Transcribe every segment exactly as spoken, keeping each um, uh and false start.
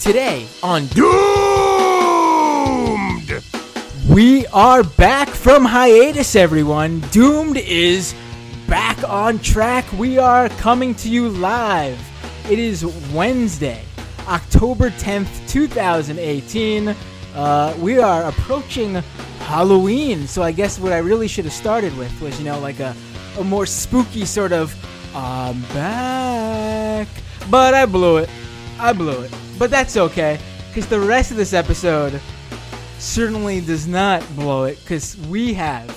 Today on Doomed, we are back from hiatus, everyone. Doomed is back on track. We are coming to you live. It is Wednesday, October tenth, twenty eighteen. Uh, we are approaching Halloween, so I guess what I really should have started with was, you know, like a, a more spooky sort of, I'm back. But I blew it. I blew it. But that's okay, because the rest of this episode certainly does not blow it, because we have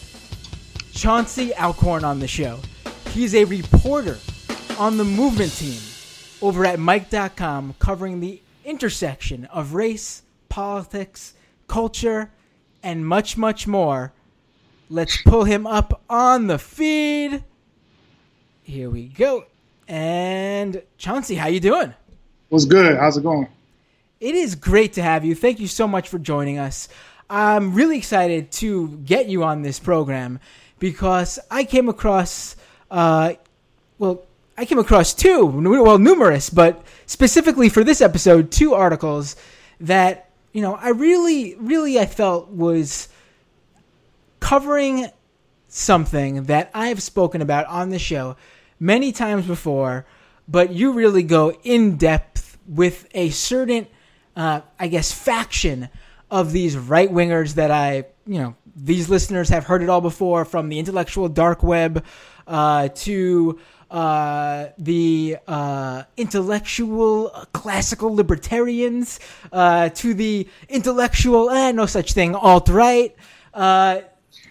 Chauncey Alcorn on the show. He's a reporter on the movement team over at Mic dot com, covering the intersection of race, politics, culture, and much, much more. Let's pull him up on the feed. Here we go. And Chauncey, how you doing? What's good? How's it going? It is great to have you. Thank you so much for joining us. I'm really excited to get you on this program because I came across, uh, well, I came across two, well, numerous, but specifically for this episode, two articles that, you know, I really, really, I felt was covering something that I have spoken about on the show many times before, but you really go in depth with a certain, uh, I guess, faction of these right-wingers that I, you know, these listeners have heard it all before, from the intellectual dark web uh, to uh, the uh, intellectual classical libertarians uh, to the intellectual, eh, no such thing, alt-right. Uh,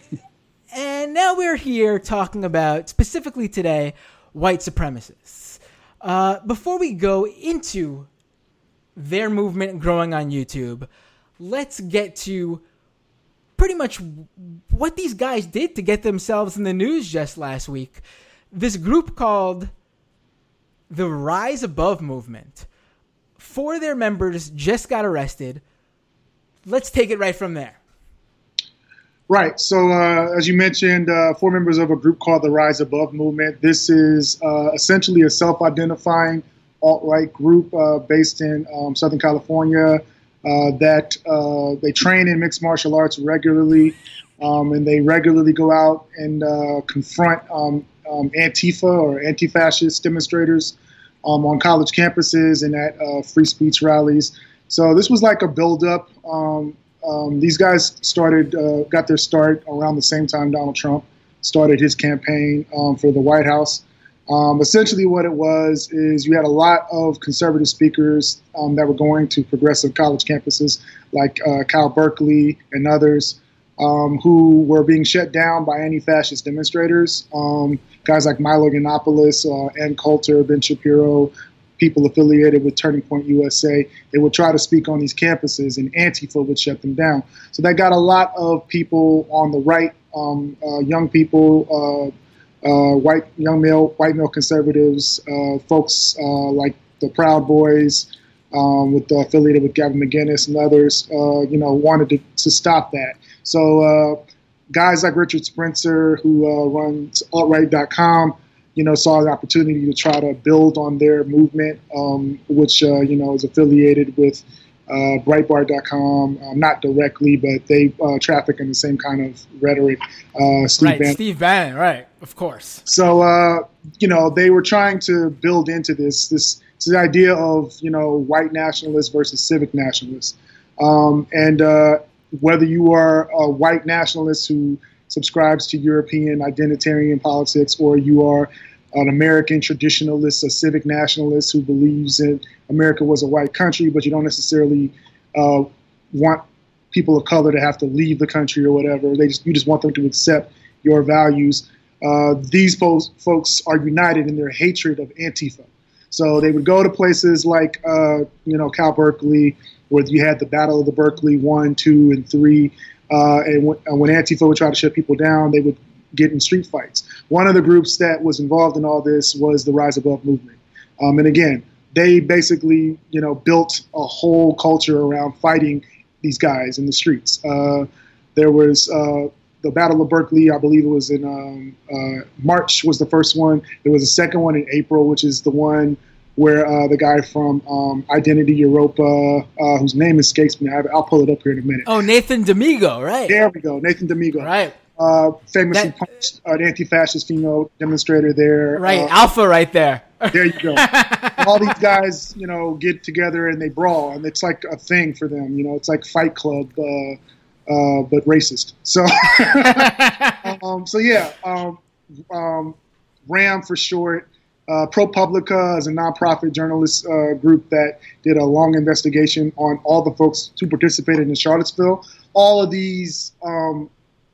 and now we're here talking about, specifically today, white supremacists. Uh, before we go into their movement growing on YouTube, let's get to pretty much what these guys did to get themselves in the news just last week. This group called the Rise Above Movement. Four of their members just got arrested. Let's take it right from there. Right. So, uh, as you mentioned, uh, four members of a group called the Rise Above Movement. This is uh, essentially a self-identifying alt-right group uh, based in um, Southern California uh, that uh, they train in mixed martial arts regularly, um, and they regularly go out and uh, confront um, um, Antifa or anti-fascist demonstrators um, on college campuses and at uh, free speech rallies. So this was like a build-up. Um, Um, these guys started, uh, got their start around the same time Donald Trump started his campaign um, for the White House. Um, essentially what it was is you had a lot of conservative speakers um, that were going to progressive college campuses like uh, Cal Berkeley and others um, who were being shut down by anti-fascist demonstrators. Um, guys like Milo Yiannopoulos, uh, Ann Coulter, Ben Shapiro, people affiliated with Turning Point U S A, they would try to speak on these campuses, and Antifa would shut them down. So that got a lot of people on the right, um, uh, young people, uh, uh, white young male, white male conservatives, uh, folks uh, like the Proud Boys, um, with uh, affiliated with Gavin McInnes and others, uh, you know, wanted to, to stop that. So uh, guys like Richard Spencer, who uh, runs alt right dot com, you know, saw an opportunity to try to build on their movement, um, which, uh, you know, is affiliated with uh, Breitbart dot com, um, not directly, but they uh, traffic in the same kind of rhetoric. Uh, Steve right, Bannon. Steve Bannon, right, of course. So, uh, you know, they were trying to build into this, this, this idea of, you know, white nationalists versus civic nationalists. Um, and uh, whether you are a white nationalist who subscribes to European identitarian politics, or you are an American traditionalist, a civic nationalist who believes that America was a white country, but you don't necessarily uh, want people of color to have to leave the country or whatever. They just you just want them to accept your values. Uh, these folks, folks are united in their hatred of Antifa. So they would go to places like, uh, you know, Cal Berkeley, where you had the Battle of the Berkeley one, two, and three. Uh, and w- when Antifa would try to shut people down, they would get in street fights. One of the groups that was involved in all this was the Rise Above movement. Um, and again, they basically, you know, built a whole culture around fighting these guys in the streets. Uh, there was uh, the Battle of Berkeley, I believe it was in um, uh, March was the first one. There was a second one in April, which is the one where uh, the guy from um, Identity Europa, uh, whose name escapes me, I, I'll pull it up here in a minute. Oh, Nathan D'Amigo, right? There we go, Nathan D'Amigo. Right. Uh, famously That, punched an anti-fascist female demonstrator there. Right, Uh, Alpha right there. There you go. All these guys, you know, get together and they brawl, and it's like a thing for them. You know, it's like Fight Club, uh, uh, but racist. So, um, so yeah, um, um, RAM for short. Uh, ProPublica is a nonprofit journalist uh, group that did a long investigation on all the folks who participated in Charlottesville. All of these um,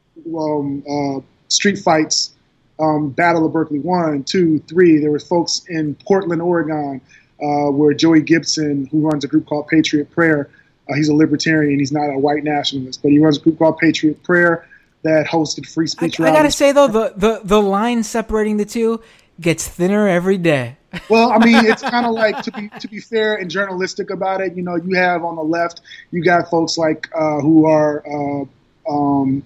um, uh, street fights. Um, Battle of Berkeley one, two, three. There were folks in Portland, Oregon, uh, where Joey Gibson, who runs a group called Patriot Prayer, uh, he's a libertarian. He's not a white nationalist, but he runs a group called Patriot Prayer that hosted free speech I, rallies. I gotta say though, the, the the line separating the two gets thinner every day. Well, I mean, it's kind of like, to be to be fair and journalistic about it, you know, you have on the left, you got folks like uh, who are. Uh, um,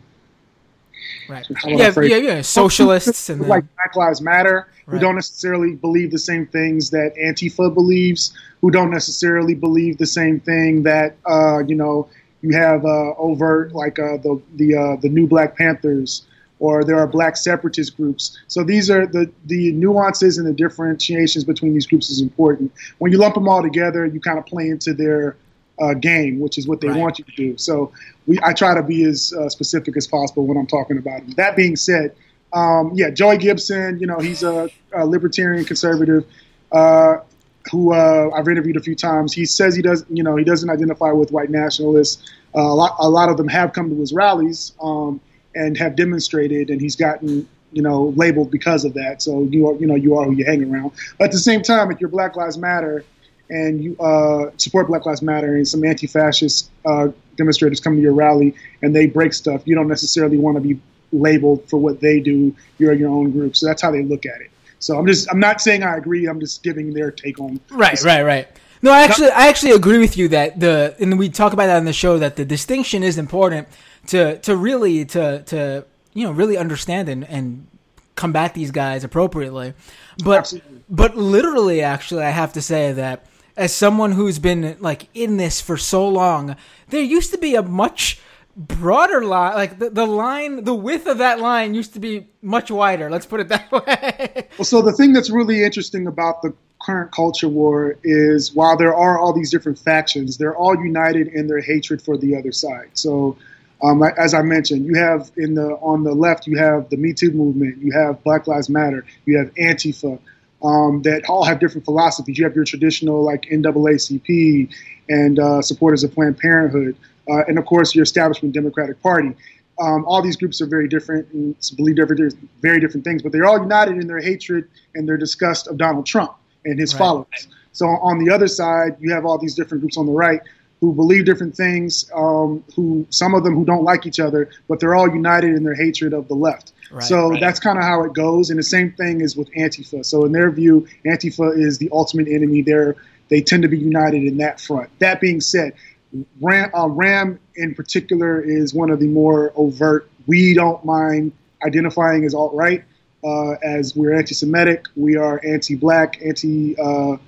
Right. Yeah, yeah, yeah. Socialists and like Black Lives Matter, right. who don't necessarily believe the same things that Antifa believes, who don't necessarily believe the same thing that uh, you know you have uh, overt like uh, the the uh, the New Black Panthers, or there are Black separatist groups. So these are the the nuances and the differentiations between these groups is important. When you lump them all together, you kind of play into their Uh, game, which is what they right. want you to do. So we, I try to be as uh, specific as possible when I'm talking about it. That being said, um, yeah, Joey Gibson, you know, he's a, a libertarian conservative uh, who uh, I've interviewed a few times. He says he doesn't, you know, he doesn't identify with white nationalists. Uh, a lot, a lot of them have come to his rallies um, and have demonstrated, and he's gotten, you know, labeled because of that. So you are, you know, you are who you hang around. But at the same time, if you're Black Lives Matter and you uh, support Black Lives Matter and some anti-fascist uh, demonstrators come to your rally and they break stuff, you don't necessarily want to be labeled for what they do. You're your own group. So that's how they look at it. So I'm just, I'm not saying I agree. I'm just giving their take on Right, this. right, right. No, I actually, I actually agree with you that the, and we talk about that on the show, that the distinction is important to, to really, to, to, you know, really understand and, and combat these guys appropriately. But, Absolutely. but literally, actually, I have to say that, as someone who's been like in this for so long, there used to be a much broader line. Like the, the line, the width of that line used to be much wider. Let's put it that way. Well, so the thing that's really interesting about the current culture war is while there are all these different factions, they're all united in their hatred for the other side. So um, as I mentioned, you have in the on the left, you have the Me Too movement, you have Black Lives Matter, you have Antifa. Um, that all have different philosophies. You have your traditional like N double A C P and uh, supporters of Planned Parenthood, uh, and of course your establishment Democratic Party. Um, all these groups are very different and believe different, very different things, but they're all united in their hatred and their disgust of Donald Trump and his right. followers. So on the other side, you have all these different groups on the right who believe different things, um, who some of them who don't like each other, but they're all united in their hatred of the left. Right, so right. that's kind of how it goes. And the same thing is with Antifa. So in their view, Antifa is the ultimate enemy. They're, they tend to be united in that front. That being said, RAM, uh, RAM in particular is one of the more overt. We don't mind identifying as alt-right, uh, as we're anti-Semitic, we are anti-black, anti, uh,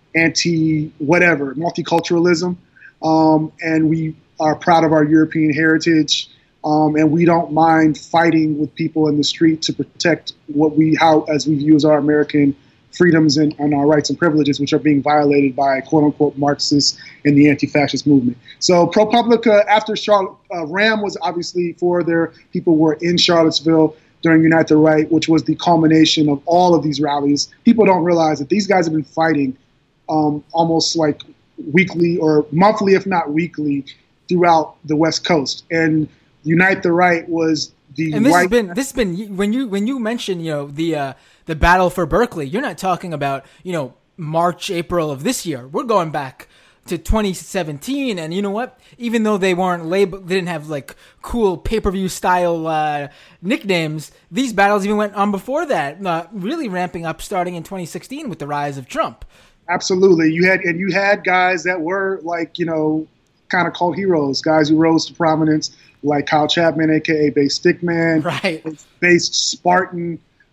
anti-whatever, multiculturalism. Um, and we are proud of our European heritage. Um, and we don't mind fighting with people in the street to protect what we, how, as we view as our American freedoms and, and our rights and privileges, which are being violated by quote unquote Marxists in the anti-fascist movement. So ProPublica, after Charlotte, uh, RAM was obviously for their people who were in Charlottesville during Unite the Right, which was the culmination of all of these rallies. People don't realize that these guys have been fighting um, almost like weekly or monthly, if not weekly, throughout the West Coast. And Unite the Right was the and this white. has been this has been when you when you mention you know the uh, the battle for Berkeley, you're not talking about you know March, April of this year. We're going back to twenty seventeen, and you know what? Even though they weren't labeled, they didn't have like cool pay-per-view style uh, nicknames. These battles even went on before that, uh, really ramping up starting in twenty sixteen with the rise of Trump. Absolutely, you had and you had guys that were like you know kind of cult heroes, guys who rose to prominence. Like Kyle Chapman, a k a. Base Stickman, right? Base Spartan,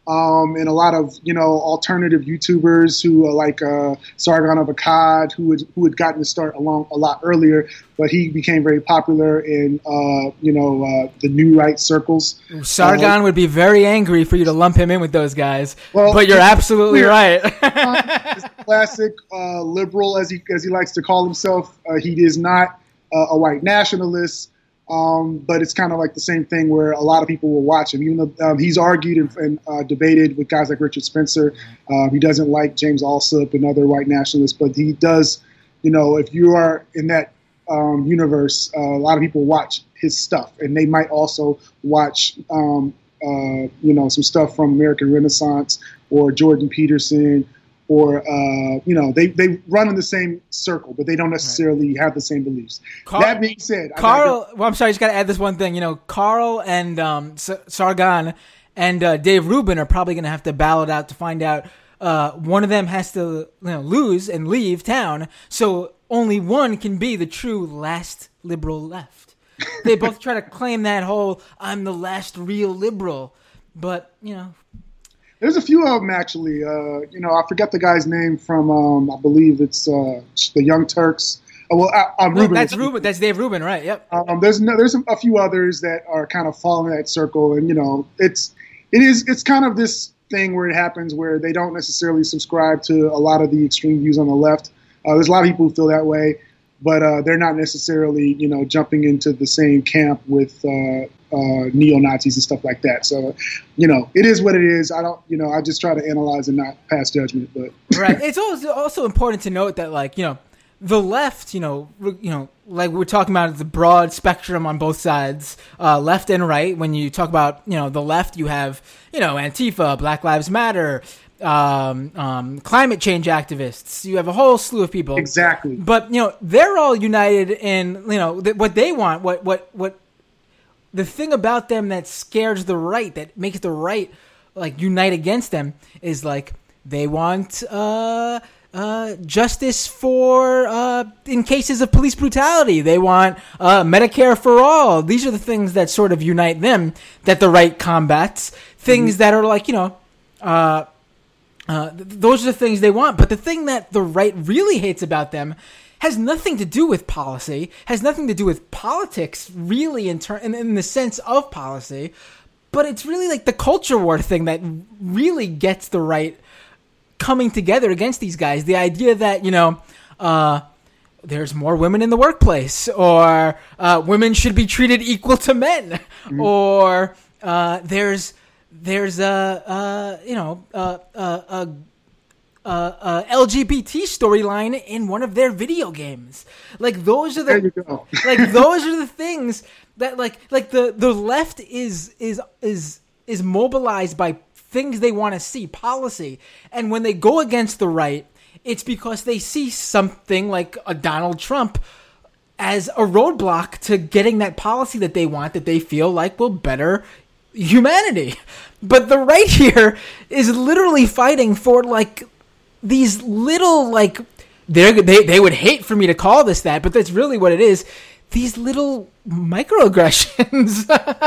Um, and a lot of, you know, alternative YouTubers who are like uh, Sargon of Akkad, who had, who had gotten to start along a lot earlier, but he became very popular in, uh, you know, uh, the new right circles. Sargon uh, would be very angry for you to lump him in with those guys, well, but you're absolutely weird. right. He's a classic uh, liberal, as he as he likes to call himself. Uh, he is not uh, a white nationalist. Um, but it's kind of like the same thing where a lot of people will watch him, even though um, he's argued and, and uh, debated with guys like Richard Spencer. Uh, he doesn't like James Alsop and other white nationalists, but he does, you know, if you are in that um, universe, uh, a lot of people watch his stuff, and they might also watch, um, uh, you know, some stuff from American Renaissance or Jordan Peterson. Or, uh, you know, they, they run in the same circle, but they don't necessarily right. have the same beliefs. Carl, that being said, Carl, go- well, I'm sorry, I just got to add this one thing. You know, Carl and um, S- Sargon and uh, Dave Rubin are probably going to have to battle it out to find out. Uh, one of them has to, you know, lose and leave town, so only one can be the true last liberal left. They both try to claim that whole "I'm the last real liberal," but you know. There's a few of them, actually. Uh, you know, I forget the guy's name from, um, I believe it's uh, the Young Turks. Oh, well, I, I'm well, Rubin. That's Rubin. That's Dave Rubin, right? Yep. Um, there's no, there's a few others that are kind of following that circle, and you know, it's it is it's kind of this thing where it happens where they don't necessarily subscribe to a lot of the extreme views on the left. Uh, there's a lot of people who feel that way, but uh, they're not necessarily, you know, jumping into the same camp with uh, uh, neo-Nazis and stuff like that. So, you know, it is what it is. I don't, you know, I just try to analyze and not pass judgment. But right. It's also also important to note that, like, you know, the left, you know, you know, like we're talking about the broad spectrum on both sides, uh, left and right. When you talk about, you know, the left, you have, you know, Antifa, Black Lives Matter, um, um, climate change activists. You have a whole slew of people. Exactly. But, you know, they're all united in, you know, th- what they want, what, what, what, the thing about them that scares the right, that makes the right, like, unite against them is, like, they want, uh, uh, justice for, uh, in cases of police brutality. They want, uh, Medicare for all. These are the things that sort of unite them, that the right combats. Things mm-hmm. that are like, you know, uh, Uh, th- those are the things they want. But the thing that the right really hates about them has nothing to do with policy, has nothing to do with politics, really, in, ter- in, in the sense of policy. But it's really like the culture war thing that really gets the right coming together against these guys. The idea that, you know, uh, there's more women in the workplace, or uh, women should be treated equal to men, mm-hmm. or uh, there's... There's a, uh, you know, a, a, a, a L G B T storyline in one of their video games. Like those are the, there you go. like those are the things that, like, like the, the left is is is is mobilized by things they want to see, policy, and when they go against the right, it's because they see something like a Donald Trump as a roadblock to getting that policy that they want, that they feel like will better humanity. But the right here is literally fighting for, like, these little, like, they they would hate for me to call this that, but that's really what it is. These little microaggressions,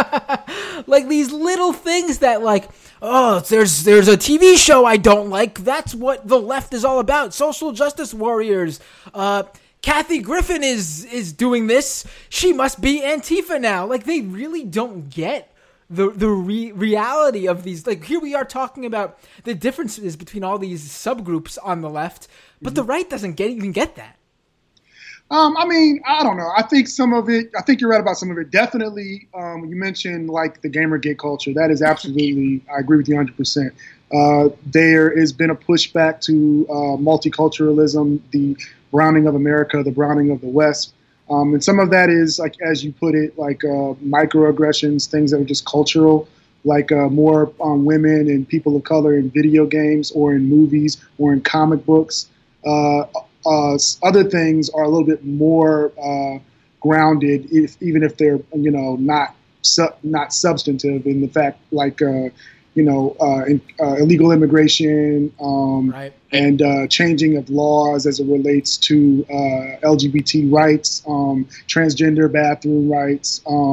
like these little things that, like, oh, there's there's a T V show I don't like. That's what the left is all about. Social justice warriors. Uh, Kathy Griffin is is doing this. She must be Antifa now. Like, they really don't get the the re- reality of these. Like, here we are talking about the differences between all these subgroups on the left, but mm-hmm. the right doesn't get even get that. Um, I mean, I don't know. I think some of it, I think you're right about some of it. Definitely, um, you mentioned, like, the Gamergate culture. That is absolutely, I agree with you one hundred percent. Uh, there has been a pushback to uh, multiculturalism, the browning of America, the browning of the West. Um, and some of that is, like, as you put it, like uh, microaggressions, things that are just cultural, like uh, more on women and people of color in video games or in movies or in comic books. Uh, uh, other things are a little bit more uh, grounded, if, even if they're, you know, not su- not substantive in the fact, like, uh, you know, uh, in, uh, illegal immigration, um, right. and uh, changing of laws as it relates to uh, L G B T rights, um, transgender bathroom rights, um,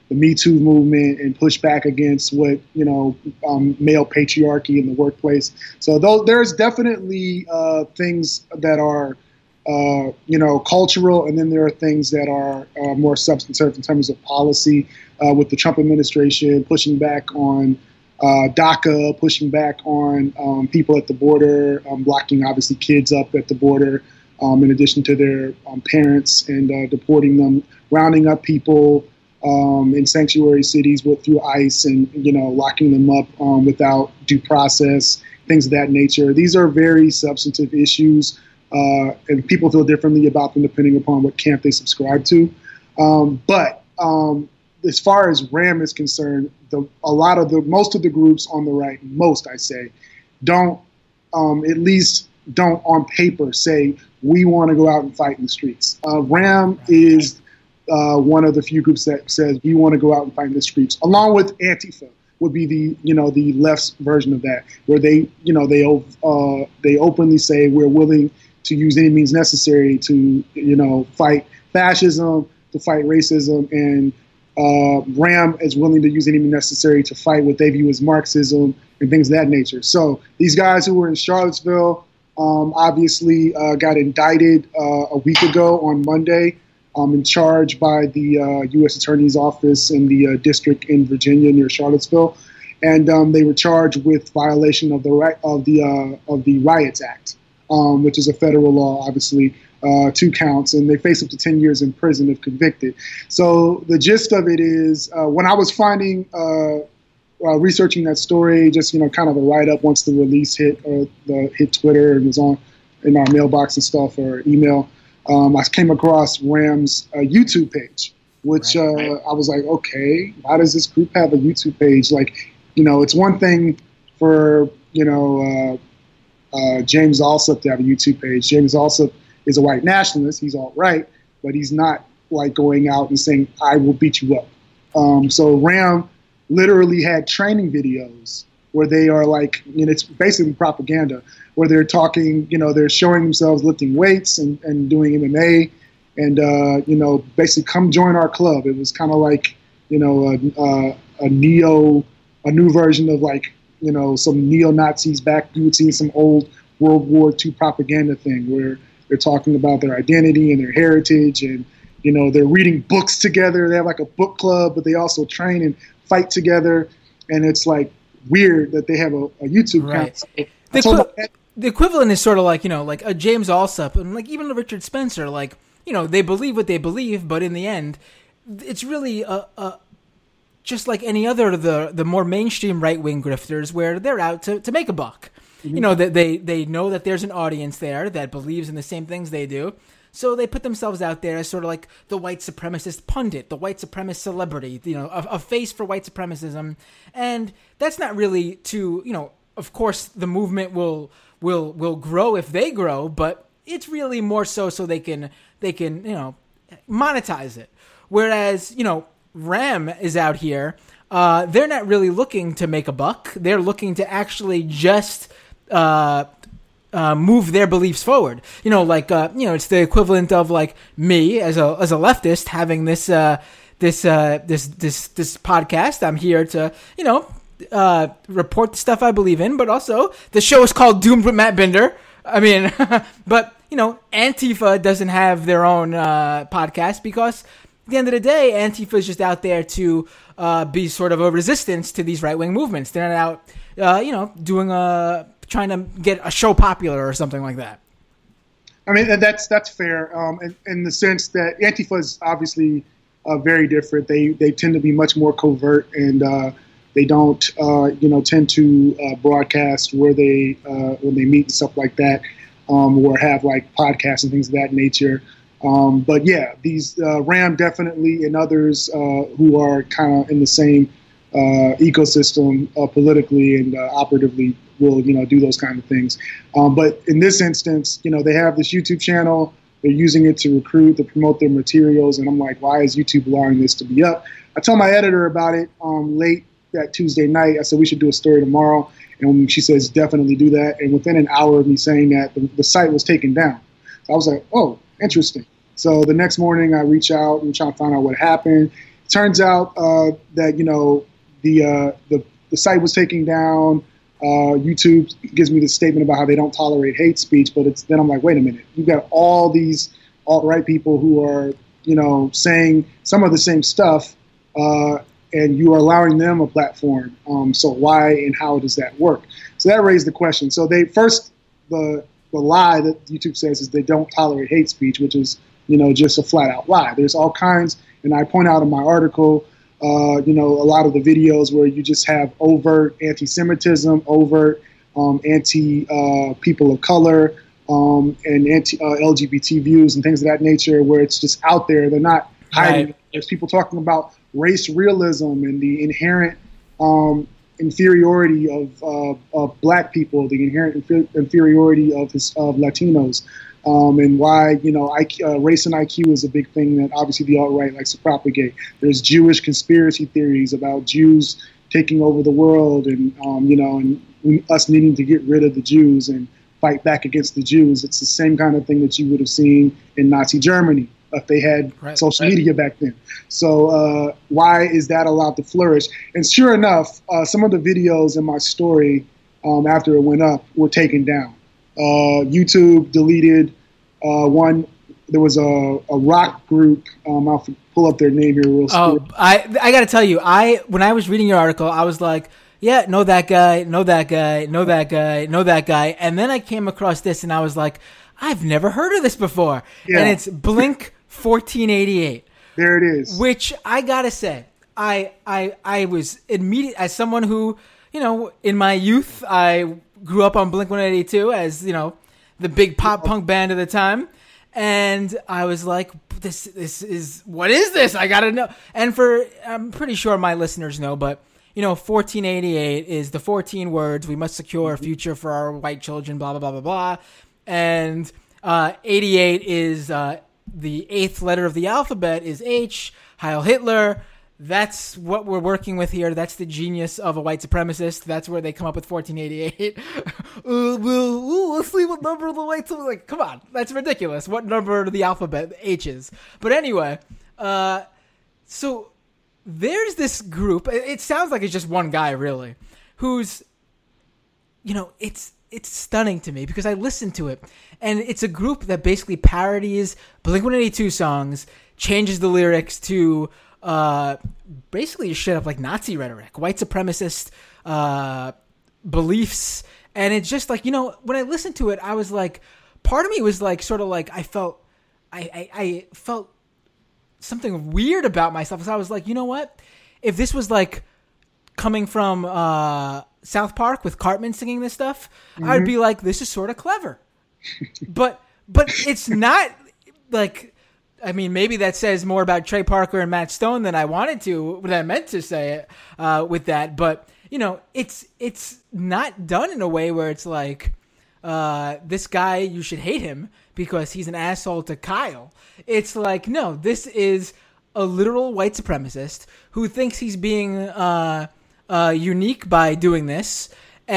the Me Too movement and push back against what, you know, um, male patriarchy in the workplace. So those, there's definitely uh, things that are, uh, you know, cultural, and then there are things that are uh, more substantive in terms of policy, uh, with the Trump administration pushing back on uh, DACA, pushing back on um, people at the border, um, blocking obviously kids up at the border, um, in addition to their um, parents, and uh, deporting them, rounding up people Um, in sanctuary cities with through ICE, and, you know, locking them up um, without due process, things of that nature. These are very substantive issues, uh, and people feel differently about them depending upon what camp they subscribe to. Um, but um, as far as RAM is concerned, the, a lot of the most of the groups on the right, most I say, don't um, at least don't on paper say we want to go out and fight in the streets. Uh, RAM is Uh, one of the few groups that says we want to go out and fight in the streets, along with Antifa would be the, you know, the left's version of that, where they, you know, they uh, they openly say we're willing to use any means necessary to, you know, fight fascism, to fight racism, and uh, RAM is willing to use any means necessary to fight what they view as Marxism and things of that nature. So these guys who were in Charlottesville um, obviously uh, got indicted uh, a week ago on Monday. Um, in charge by the uh, U S Attorney's Office in the uh, district in Virginia near Charlottesville, and um, they were charged with violation of the right of the uh, of the Riots Act, um, which is a federal law, obviously, uh, two counts, and they face up to ten years in prison if convicted. So the gist of it is, uh, when I was finding uh, uh, researching that story, just, you know, kind of a write up once the release hit uh, the hit Twitter and was on in our mailbox and stuff, or email. Um, I came across RAM's uh, YouTube page, which uh, I was like, okay, why does this group have a YouTube page? Like, you know, it's one thing for, you know, uh, uh, James Alsop to have a YouTube page. James Alsop is a white nationalist. He's alt-right, but he's not like going out and saying, I will beat you up. Um, so RAM literally had training videos where they are like, you know, it's basically propaganda, where they're talking, you know, they're showing themselves lifting weights and, and doing M M A, and, uh, you know, basically come join our club. It was kind of like, you know, a, a, a neo, a new version of like, you know, some neo-Nazis back. You would see some old World War Two propaganda thing where they're talking about their identity and their heritage, and, you know, they're reading books together. They have like a book club, but they also train and fight together. And it's like weird that they have a, a YouTube right. account. The, equi- the equivalent is sort of like, you know, like a James Alsop and like even a Richard Spencer, like, you know, they believe what they believe, but in the end, it's really a, a just like any other of the, the more mainstream right-wing grifters where they're out to, to make a buck. Mm-hmm. You know, that they, they know that there's an audience there that believes in the same things they do. So they put themselves out there as sort of like the white supremacist pundit, the white supremacist celebrity, you know, a, a face for white supremacism. And that's not really to, you know, of course the movement will will will grow if they grow, but it's really more so so they can they can, you know, monetize it. Whereas, you know, RAM is out here, uh, they're not really looking to make a buck. They're looking to actually just uh, uh, move their beliefs forward. You know, like uh, you know, it's the equivalent of like me as a as a leftist having this uh, this uh, this this this podcast. I'm here to, you know, uh, report the stuff I believe in, but also the show is called Doomed with Matt Binder. I mean, but you know, Antifa doesn't have their own uh, podcast because at the end of the day, Antifa is just out there to uh, be sort of a resistance to these right-wing movements. They're not out, uh, you know, doing a trying to get a show popular or something like that. I mean, and that's that's fair um, in, in the sense that Antifa is obviously uh, very different. They they tend to be much more covert, and uh, they don't, uh, you know, tend to uh, broadcast where they uh, when they meet and stuff like that, um, or have like podcasts and things of that nature. Um, but yeah, these uh, RAM definitely and others uh, who are kind of in the same uh, ecosystem uh, politically and uh, operatively will, you know, do those kind of things. Um, but in this instance, you know, they have this YouTube channel. They're using it to recruit, to promote their materials. And I'm like, why is YouTube allowing this to be up? I told my editor about it um, late that Tuesday night. I said, we should do a story tomorrow. And she says, definitely do that. And within an hour of me saying that, the, the site was taken down. So I was like, oh, interesting. So the next morning I reach out and try to find out what happened. turns out uh, that, you know, the, uh, the the site was taken down. Uh, YouTube gives me this statement about how they don't tolerate hate speech, but it's then I'm like, wait a minute, you've got all these alt-right people who are, you know, saying some of the same stuff, uh, and you are allowing them a platform. Um, so why and how does that work? So that raised the question. So they first the the lie that YouTube says is they don't tolerate hate speech, which is, you know, just a flat-out lie. There's all kinds, and I point out in my article, uh, you know, a lot of the videos where you just have overt anti-Semitism, overt um, anti-people uh, of color, um, and anti-L G B T views and things of that nature, where it's just out there. They're not hiding. Right. There's people talking about race realism and the inherent um, inferiority of, uh, of black people, the inherent infer- inferiority of, his, of Latinos. Um, and why, you know, I Q, uh, race and I Q is a big thing that obviously the alt-right likes to propagate. There's Jewish conspiracy theories about Jews taking over the world and, um, you know, and we, us needing to get rid of the Jews and fight back against the Jews. It's the same kind of thing that you would have seen in Nazi Germany if they had right, social right. media back then. So uh, why is that allowed to flourish? And sure enough, uh, some of the videos in my story um, after it went up were taken down. Uh, YouTube deleted uh, one. There was a, a rock group. Um, I'll pull up their name here real quick. Oh, I I got to tell you, I when I was reading your article, I was like, yeah, know that guy, know that guy, know that guy, know that guy. And then I came across this and I was like, I've never heard of this before. Yeah. And it's Blink fourteen eighty-eight. There it is. Which I got to say, I, I, I was immediate as someone who, you know, in my youth, I grew up on Blink one eighty-two as, you know, the big pop punk band of the time. And I was like, this this is, what is this? I got to know. And for, I'm pretty sure my listeners know, but, you know, fourteen eighty-eight is the fourteen words, we must secure a future for our white children, blah, blah, blah, blah, blah. And uh, eighty-eight is uh, the eighth letter of the alphabet is H, Heil Hitler. That's what we're working with here. That's the genius of a white supremacist. That's where they come up with fourteen eighty-eight. uh, we'll, ooh, let's see what number of the white supremacists. Like, come on, that's ridiculous. What number of the alphabet H is? But anyway, uh, so there's this group. It sounds like it's just one guy, really, who's, you know, it's it's stunning to me because I listened to it, and it's a group that basically parodies Blink one eighty-two songs, changes the lyrics to Uh, basically shit up like Nazi rhetoric, white supremacist uh, beliefs. And it's just like, you know, when I listened to it, I was like, part of me was like, sort of like, I felt, I, I, I felt something weird about myself. So I was like, you know what? If this was like coming from uh, South Park with Cartman singing this stuff, mm-hmm. I'd be like, this is sort of clever. but, but it's not like, I mean, maybe that says more about Trey Parker and Matt Stone than I wanted to, than I meant to say it uh, with that. But, you know, it's it's not done in a way where it's like, uh, this guy, you should hate him because he's an asshole to Kyle. It's like, no, this is a literal white supremacist who thinks he's being uh, uh, unique by doing this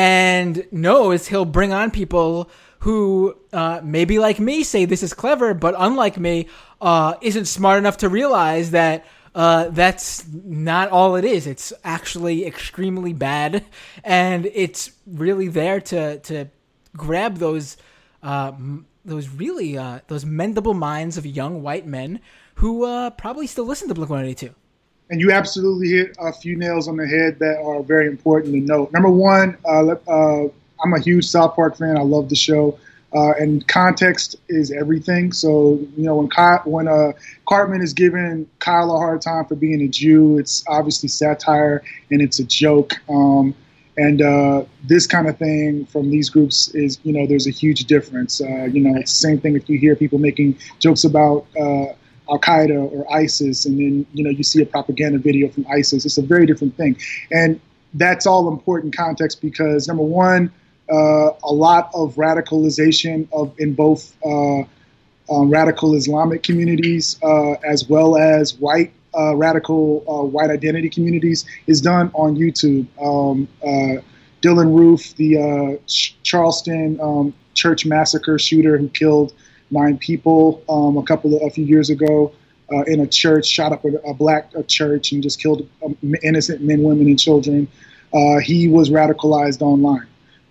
and knows he'll bring on people who uh, maybe like me say this is clever, but unlike me, uh, isn't smart enough to realize that uh, that's not all it is. It's actually extremely bad, and it's really there to to grab those uh, those really uh, those mendable minds of young white men who uh, probably still listen to Blink one eighty-two. And you absolutely hit a few nails on the head that are very important to note. Number one, uh, uh, I'm a huge South Park fan. I love the show. Uh, and context is everything. So, you know, when Kyle, when uh, Cartman is giving Kyle a hard time for being a Jew, it's obviously satire and it's a joke. Um, and uh, this kind of thing from these groups is, you know, there's a huge difference. Uh, you know, it's the same thing if you hear people making jokes about uh, Al-Qaeda or ISIS, and then, you know, you see a propaganda video from ISIS. It's a very different thing. And that's all important context because, number one, Uh, a lot of radicalization of in both uh, um, radical Islamic communities uh, as well as white uh, radical uh, white identity communities is done on YouTube. Um, uh, Dylan Roof, the uh, Ch- Charleston um, church massacre shooter who killed nine people um, a couple of a few years ago, uh, in a church, shot up a, a black a church and just killed um, innocent men, women, and children. Uh, he was radicalized online.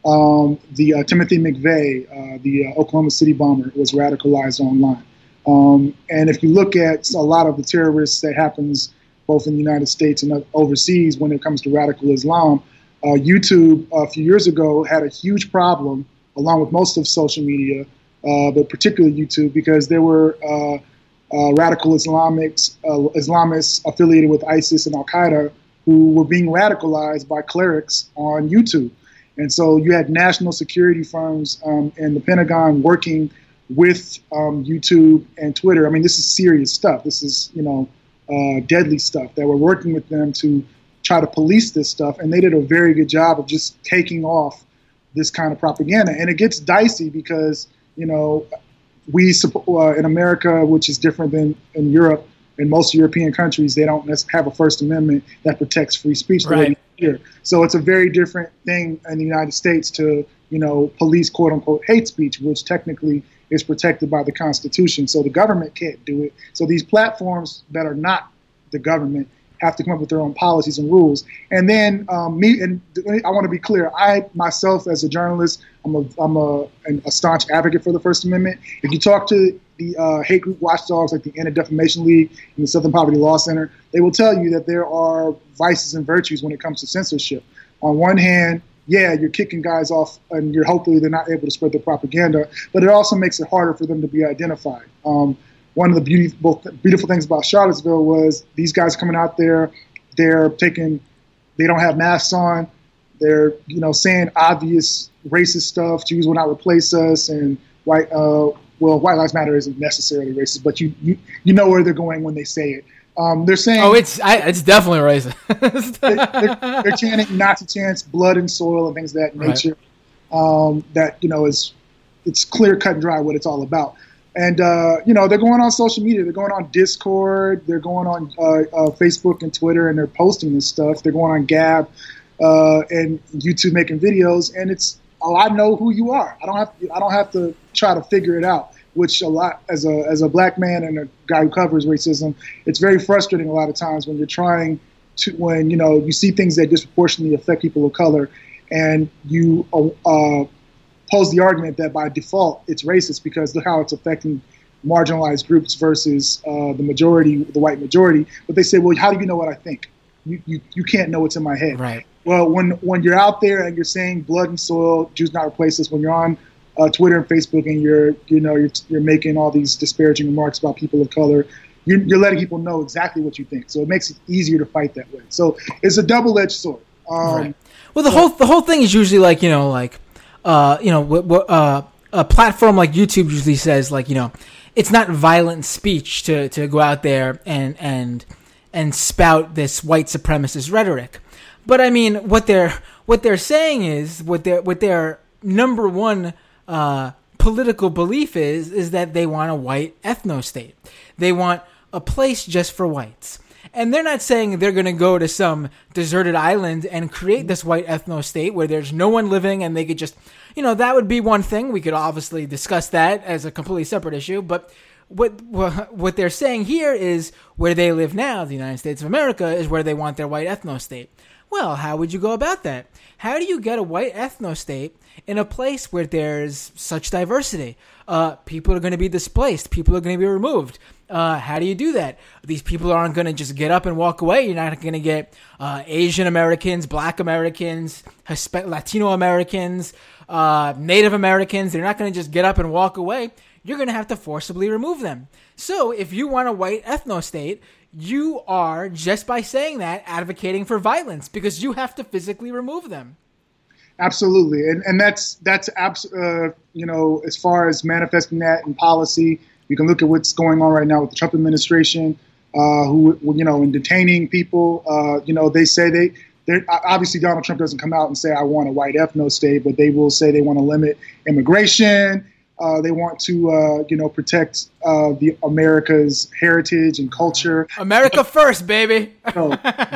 Um, the uh, Timothy McVeigh, uh, the uh, Oklahoma City bomber, was radicalized online. Um, and if you look at a lot of the terrorists that happens both in the United States and overseas when it comes to radical Islam, uh, YouTube a few years ago had a huge problem, along with most of social media, uh, but particularly YouTube, because there were uh, uh, radical Islamics, uh, Islamists affiliated with ISIS and Al-Qaeda who were being radicalized by clerics on YouTube. And so you had national security firms um, and the Pentagon working with um, YouTube and Twitter. I mean, this is serious stuff. This is, you know, uh, deadly stuff that we're working with them to try to police this stuff. And they did a very good job of just taking off this kind of propaganda. And it gets dicey because, you know, we uh, in America, which is different than in Europe, in most European countries, they don't have a First Amendment that protects free speech the way we do here. So it's a very different thing in the United States to, you know, police quote unquote hate speech, which technically is protected by the Constitution. So the government can't do it. So these platforms that are not the government have to come up with their own policies and rules. And then um, me, and I want to be clear, I myself as a journalist, I'm a, I'm a, a staunch advocate for the First Amendment. If you talk to the uh, hate group watchdogs like the Anti-Defamation League and the Southern Poverty Law Center, they will tell you that there are vices and virtues when it comes to censorship. On one hand, yeah, you're kicking guys off and you're hopefully they're not able to spread their propaganda, but it also makes it harder for them to be identified. Um, one of the beautiful, beautiful things about Charlottesville was these guys coming out there, they're taking, they don't have masks on, they're, you know, saying obvious racist stuff, Jews will not replace us, and white, uh, well, White Lives Matter isn't necessarily racist, but you, you, you know where they're going when they say it. Um, they're saying, oh, it's I, it's definitely racist. they, they're, they're chanting Nazi chants, blood and soil, and things of that nature. Right. Um, that you know is it's clear, cut, and dry what it's all about. And uh, you know they're going on social media, they're going on Discord, they're going on uh, uh, Facebook and Twitter, and they're posting this stuff. They're going on Gab uh, and YouTube, making videos, and it's oh, I know who you are. I don't have to, I don't have to try to figure it out. Which a lot, as a as a black man and a guy who covers racism, it's very frustrating a lot of times when you're trying to, when, you know, you see things that disproportionately affect people of color, and you uh, pose the argument that by default it's racist because look how it's affecting marginalized groups versus uh, the majority, the white majority. But they say, well, how do you know what I think? You you, you can't know what's in my head. Right. Well, when when you're out there and you're saying blood and soil, Jews not replace us, when you're on Uh, Twitter and Facebook, and you're, you know, you're, you're making all these disparaging remarks about people of color, you're, you're letting people know exactly what you think. So it makes it easier to fight that way. So it's a double-edged sword. Um, right. Well, the so, whole the whole thing is usually like, you know, like, uh, you know, w- w- uh, a platform like YouTube usually says, like, you know, it's not violent speech to, to go out there and and and spout this white supremacist rhetoric. But I mean, what they're what they're saying is what their what their number one Uh, political belief is is that they want a white ethno-state. They want a place just for whites. And they're not saying they're going to go to some deserted island and create this white ethno-state where there's no one living and they could just, you know, that would be one thing. We could obviously discuss that as a completely separate issue. But what what they're saying here is where they live now, the United States of America, is where they want their white ethno-state. Well, how would you go about that? How do you get a white ethno-state in a place where there's such diversity? Uh, people are going to be displaced. People are going to be removed. Uh, how do you do that? These people aren't going to just get up and walk away. You're not going to get uh, Asian Americans, Black Americans, Hisp- Latino Americans, uh, Native Americans. They're not going to just get up and walk away. You're going to have to forcibly remove them. So if you want a white ethno-state, you are, just by saying that, advocating for violence because you have to physically remove them. Absolutely, and and that's that's abs- uh, you know, as far as manifesting that in policy, you can look at what's going on right now with the Trump administration, uh, who you know, in detaining people. Uh, you know, they say they they obviously Donald Trump doesn't come out and say I want a white ethno state, but they will say they want to limit immigration. Uh, they want to, uh, you know, protect uh, the America's heritage and culture. America first, baby. So,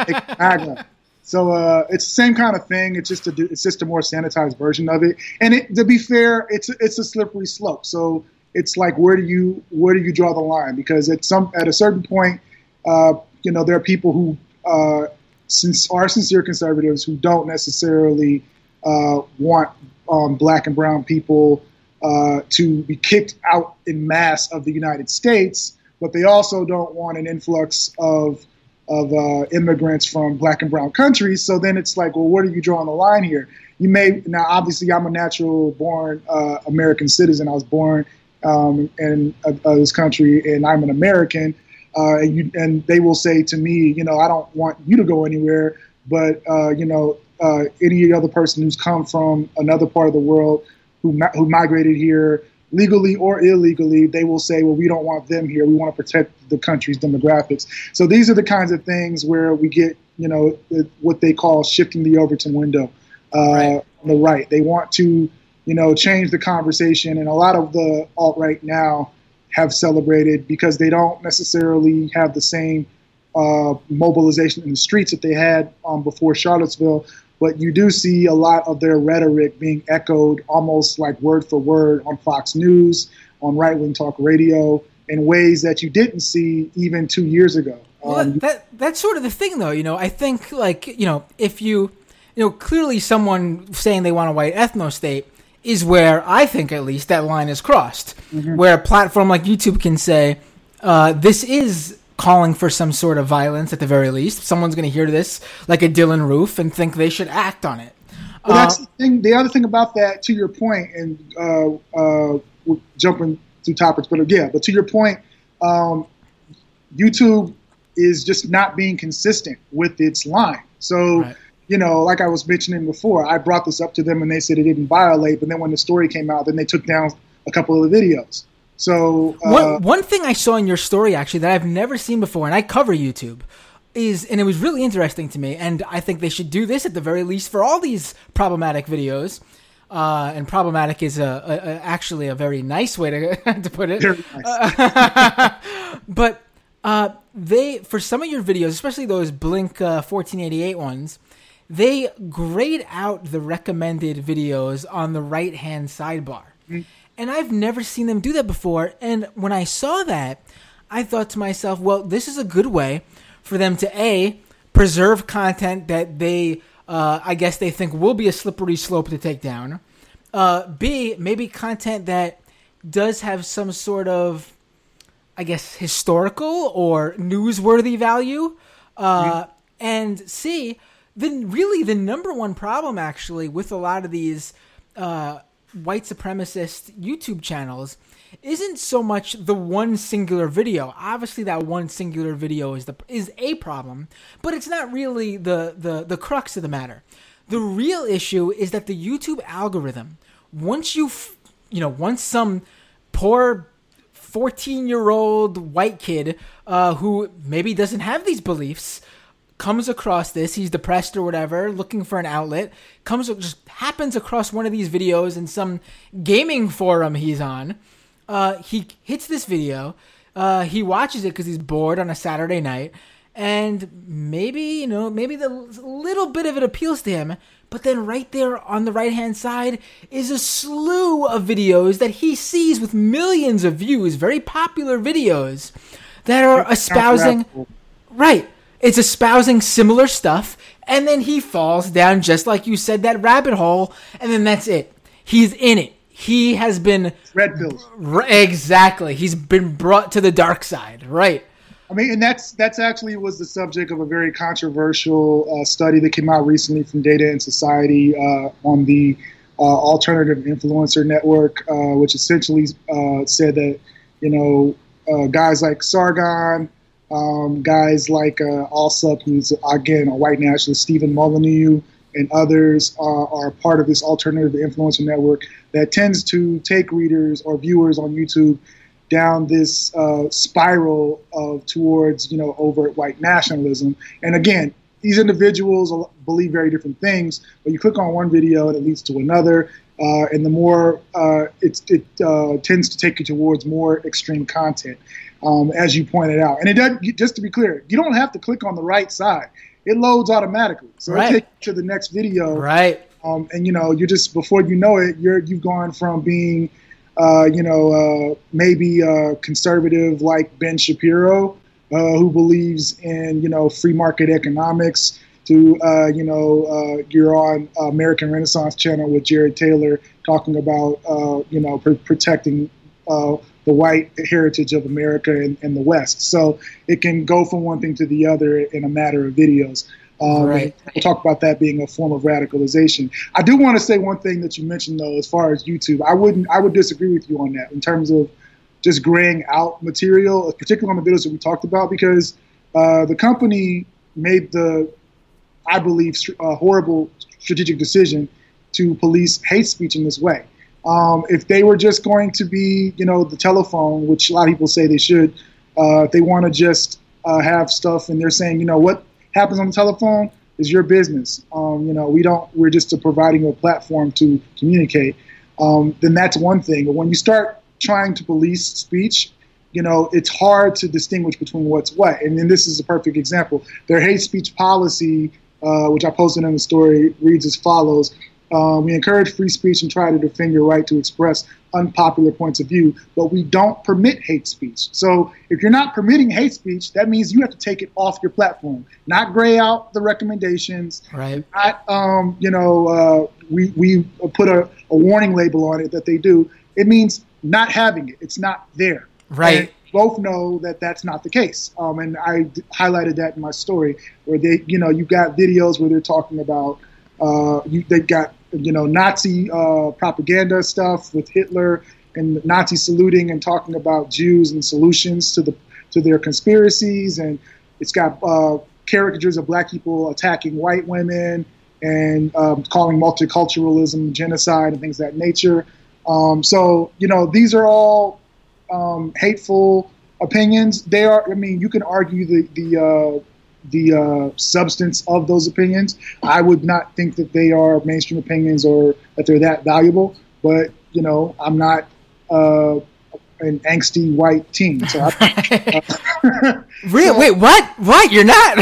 so uh, it's the same kind of thing. It's just a it's just a more sanitized version of it. And it, to be fair, it's it's a slippery slope. So it's like where do you where do you draw the line? Because at some at a certain point, uh, you know, there are people who uh, since are sincere conservatives who don't necessarily uh, want um, black and brown people uh, to be kicked out in mass of the United States, but they also don't want an influx of of uh, immigrants from black and brown countries. So then it's like, well, where do you draw on the line here? You may now, obviously, I'm a natural born uh, American citizen. I was born um, in uh, uh, this country, and I'm an American. Uh, and, you, and they will say to me, you know, I don't want you to go anywhere, but uh, you know, uh, any other person who's come from another part of the world who ma- who migrated here legally or illegally, they will say, well, we don't want them here. We want to protect the country's demographics. So these are the kinds of things where we get, you know, what they call shifting the Overton window uh, right. on the right. They want to, you know, change the conversation. And a lot of the alt-right now have celebrated because they don't necessarily have the same uh, mobilization in the streets that they had um, before Charlottesville. But you do see a lot of their rhetoric being echoed almost like word for word on Fox News, on right-wing talk radio, in ways that you didn't see even two years ago. Well, Um, that, that that's sort of the thing, though. You know, I think, like, you know, if you, you know, clearly someone saying they want a white ethno-state is where I think, at least, that line is crossed. Mm-hmm. Where a platform like YouTube can say, uh, this is calling for some sort of violence at the very least. Someone's going to hear this, like a Dylan Roof, and think they should act on it. Well, that's uh, the thing. The other thing about that, to your point, and uh, uh, we're jumping through topics, but yeah, but to your point, um, YouTube is just not being consistent with its line. So, right. you know, like I was mentioning before, I brought this up to them and they said it didn't violate, but then when the story came out, then they took down a couple of the videos. So uh, one one thing I saw in your story actually that I've never seen before, and I cover YouTube, is, and it was really interesting to me, and I think they should do this at the very least for all these problematic videos. Uh, and problematic is a, a, a actually a very nice way to to put it. Very nice. But uh, they, for some of your videos, especially those Blink uh, fourteen eighty-eight ones, they grayed out the recommended videos on the right hand sidebar. Mm-hmm. And I've never seen them do that before. And when I saw that, I thought to myself, well, this is a good way for them to, A, preserve content that they, uh, I guess they think will be a slippery slope to take down. Uh, B, maybe content that does have some sort of, I guess, historical or newsworthy value. Uh, mm-hmm. And C, then really the number one problem actually with a lot of these uh white supremacist YouTube channels isn't so much the one singular video. Obviously, that one singular video is the is a problem, but it's not really the the the crux of the matter. The real issue is that the YouTube algorithm, once you you know, once some poor fourteen-year-old white kid uh, who maybe doesn't have these beliefs comes across this, he's depressed or whatever, looking for an outlet, comes just happens across one of these videos in some gaming forum he's on. Uh, he hits this video, uh, he watches it because he's bored on a Saturday night, and maybe, you know, maybe the little bit of it appeals to him, but then right there on the right-hand side is a slew of videos that he sees with millions of views, very popular videos that are espousing... Right. It's espousing similar stuff, and then he falls down, just like you said, that rabbit hole, and then that's it. He's in it. He has been... Red pills. R- exactly. He's been brought to the dark side, right. I mean, and that's that's actually was the subject of a very controversial uh, study that came out recently from Data and Society uh, on the uh, Alternative Influencer Network, uh, which essentially uh, said that, you know, uh, guys like Sargon... Um, guys like uh, Alsup, who's, again, a white nationalist, Stephen Molyneux, and others are, are part of this alternative influencer network that tends to take readers or viewers on YouTube down this uh, spiral of towards, you know, overt white nationalism. And again, these individuals believe very different things, but you click on one video and it leads to another. Uh, and the more uh, it, it uh, tends to take you towards more extreme content, um, as you pointed out. And it does, just to be clear, you don't have to click on the right side. It loads automatically. So right. it takes you to the next video. Right. Um, and, you know, you're just, before you know it, you're, you've gone from being, uh, you know, uh, maybe a conservative like Ben Shapiro, uh, who believes in, you know, free market economics, to, uh, you know, uh, you're on American Renaissance Channel with Jared Taylor talking about, uh, you know, pr- protecting uh, the white heritage of America and, and the West. So it can go from one thing to the other in a matter of videos. Um, right. We'll talk about that being a form of radicalization. I do want to say one thing that you mentioned, though, as far as YouTube. I wouldn't, I would disagree with you on that in terms of just graying out material, particularly on the videos that we talked about, because uh, the company made the, I believe, a horrible strategic decision to police hate speech in this way. Um, if they were just going to be, you know, the telephone, which a lot of people say they should, uh, if they want to just uh, have stuff and they're saying, you know, what happens on the telephone is your business. Um, you know, we don't, we're just providing a platform to communicate. Um, then that's one thing. But when you start trying to police speech, you know, it's hard to distinguish between what's what. And then this is a perfect example. Their hate speech policy, uh, which I posted in the story, reads as follows. Uh, we encourage free speech and try to defend your right to express unpopular points of view, but we don't permit hate speech. So if you're not permitting hate speech, that means you have to take it off your platform, not gray out the recommendations. Right. Not, um, you know, uh, we, we put a, a warning label on it that they do. It means not having it. It's not there. Right. And both know that that's not the case. Um, and I d- highlighted that in my story where they, you know, you got videos where they're talking about, uh, you, they got, you know, Nazi uh, propaganda stuff with Hitler and Nazi saluting and talking about Jews and solutions to the to their conspiracies. And it's got uh, caricatures of black people attacking white women and um, calling multiculturalism genocide and things of that nature. Um, so, you know, these are all um, hateful opinions. They are, I mean, you can argue the, the, uh, the uh, substance of those opinions. I would not think that they are mainstream opinions or that they're that valuable, but, you know, I'm not uh, an angsty white teen. So I, uh, Really? So, wait, what? What? You're not?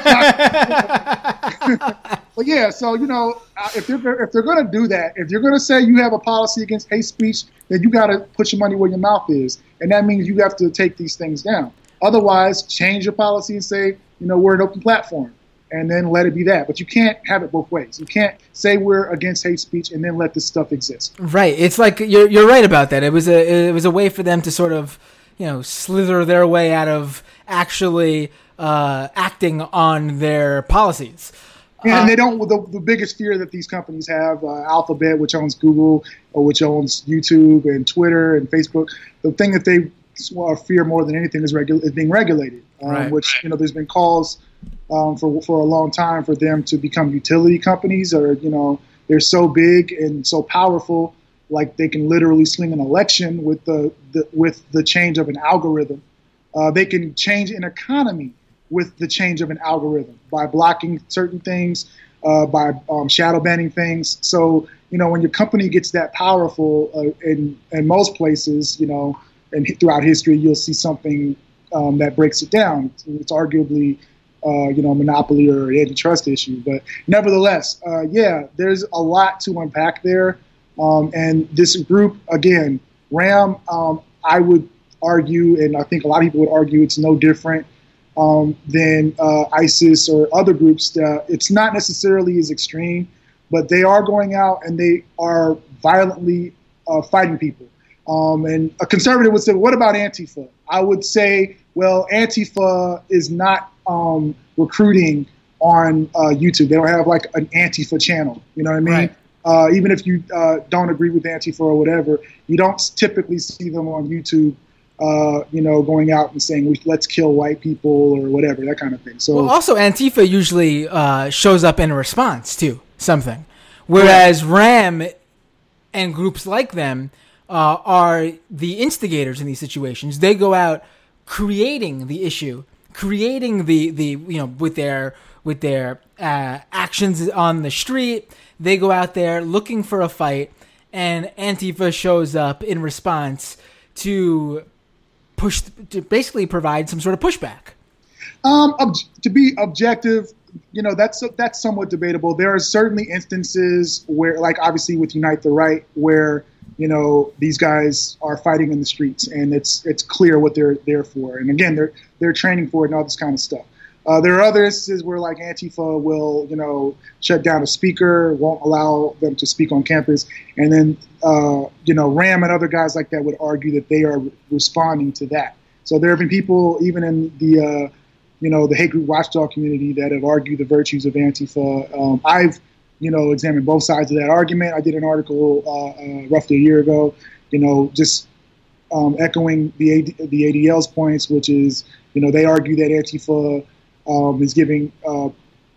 Well, yeah, so, you know, if they're, if they're going to do that, if you're going to say you have a policy against hate speech, then you got to put your money where your mouth is. And that means you have to take these things down. Otherwise, change your policy and say, you know, we're an open platform, and then let it be that. But you can't have it both ways. You can't say we're against hate speech and then let this stuff exist. Right. It's like you're you're right about that. It was a it was a way for them to sort of, you know, slither their way out of actually uh, acting on their policies. And uh, they don't. The, the biggest fear that these companies have, uh, Alphabet, which owns Google, or which owns YouTube and Twitter and Facebook, the thing that they fear more than anything is, regu- is being regulated. Um, right. Which, you know, there's been calls um, for for a long time for them to become utility companies, or, you know, they're so big and so powerful, like they can literally swing an election with the, the with the change of an algorithm. Uh, they can change an economy with the change of an algorithm by blocking certain things, uh, by um, shadow banning things. So, you know, when your company gets that powerful, uh, in in most places, you know, and throughout history, you'll see something um, that breaks it down. It's arguably, uh, you know, a monopoly or an antitrust issue. But nevertheless, uh, yeah, there's a lot to unpack there. Um, and this group, again, RAM, um, I would argue, and I think a lot of people would argue, it's no different um, than uh, ISIS or other groups. That it's not necessarily as extreme, but they are going out and they are violently uh, fighting people. Um, and a conservative would say, what about Antifa? I would say, well, Antifa is not um, recruiting on uh, YouTube. They don't have like an Antifa channel. You know what I mean? Right. Uh, even if you uh, don't agree with Antifa or whatever, you don't typically see them on YouTube, uh, you know, going out and saying, let's kill white people or whatever, that kind of thing. So, well, also Antifa usually uh, shows up in a response to something, whereas yeah. RAM and groups like them Uh, are the instigators in these situations. They go out creating the issue, creating the, the you know, with their with their uh, actions on the street. They go out there looking for a fight, and Antifa shows up in response to push, to basically provide some sort of pushback. Um, ob- to be objective, you know, that's that's somewhat debatable. There are certainly instances where, like obviously with Unite the Right, where you know, these guys are fighting in the streets, and it's it's clear what they're there for. And again, they're they're training for it and all this kind of stuff. Uh, there are other instances where, like, Antifa will, you know, shut down a speaker, won't allow them to speak on campus, and then, uh, you know, RAM and other guys like that would argue that they are responding to that. So there have been people, even in the, uh, you know, the hate group watchdog community, that have argued the virtues of Antifa. Um, I've, you know, examined both sides of that argument. I did an article uh, uh, roughly a year ago, you know, just um, echoing the A D, the A D L's points, which is, you know, they argue that Antifa Um, is giving, uh,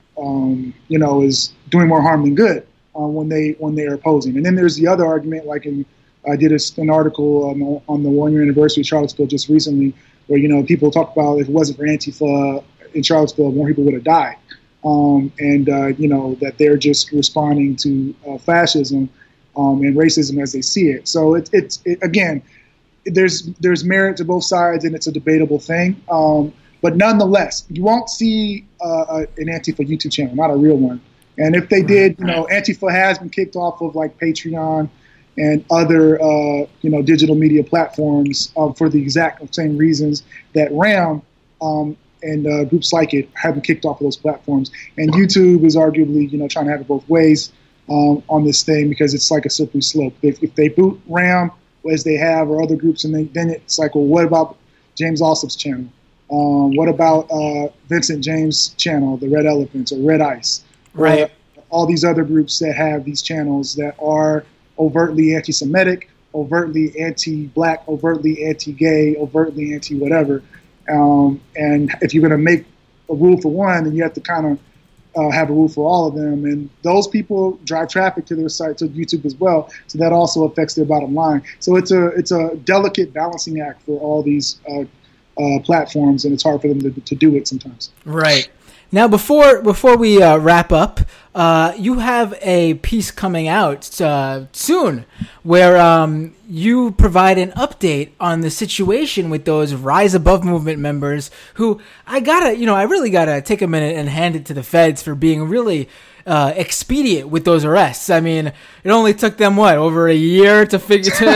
um, you know, is doing more harm than good uh, when they when they are opposing. And then there's the other argument, like in, I did a, an article on the, on the one year anniversary of Charlottesville just recently, where, you know, people talk about if it wasn't for Antifa in Charlottesville, more people would have died, um, and uh, you know, that they're just responding to uh, fascism um, and racism as they see it. So it, it's it, again, there's there's merit to both sides, and it's a debatable thing. Um, But nonetheless, you won't see uh, an Antifa YouTube channel, not a real one. And if they did, you know, Antifa has been kicked off of like Patreon and other, uh, you know, digital media platforms uh, for the exact same reasons that RAM um, and uh, groups like it have been kicked off of those platforms. And YouTube is arguably, you know, trying to have it both ways um, on this thing, because it's like a slippery slope. If, if they boot RAM as they have, or other groups, and they, then it's like, well, what about James Alsop's channel? Um, what about uh, Vincent James' channel, the Red Elephants or Red Ice? Right. Or all these other groups that have these channels that are overtly anti-Semitic, overtly anti-black, overtly anti-gay, overtly anti-whatever. Um, and if you're going to make a rule for one, then you have to kind of uh, have a rule for all of them. And those people drive traffic to their site, to YouTube as well. So that also affects their bottom line. So it's a it's a delicate balancing act for all these uh Uh, platforms, and it's hard for them to, to do it sometimes. Right. Now, before before we uh, wrap up, uh, you have a piece coming out uh, soon where um, you provide an update on the situation with those Rise Above movement members who I gotta, you know, I really gotta take a minute and hand it to the feds for being really uh, expedient with those arrests. I mean, it only took them, what, over a year to figure to,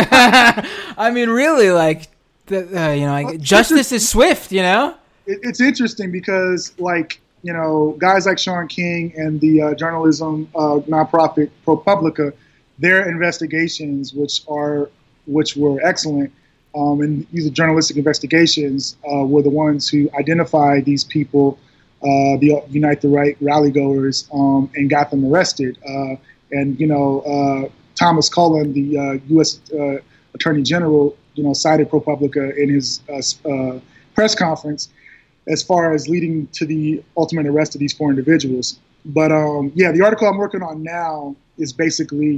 I mean, really, like, The, uh, you know, like, justice is swift, you know? It, it's interesting because, like, you know, guys like Shaun King and the uh, journalism uh, nonprofit ProPublica, their investigations, which are which were excellent, um, and these are journalistic investigations, uh, were the ones who identified these people, uh, the Unite the Right rally goers, um, and got them arrested. Uh, and, you know, uh, Thomas Cullen, the uh, U S Uh, Attorney General, you know, cited ProPublica in his uh, uh, press conference as far as leading to the ultimate arrest of these four individuals. But um, yeah, the article I'm working on now is basically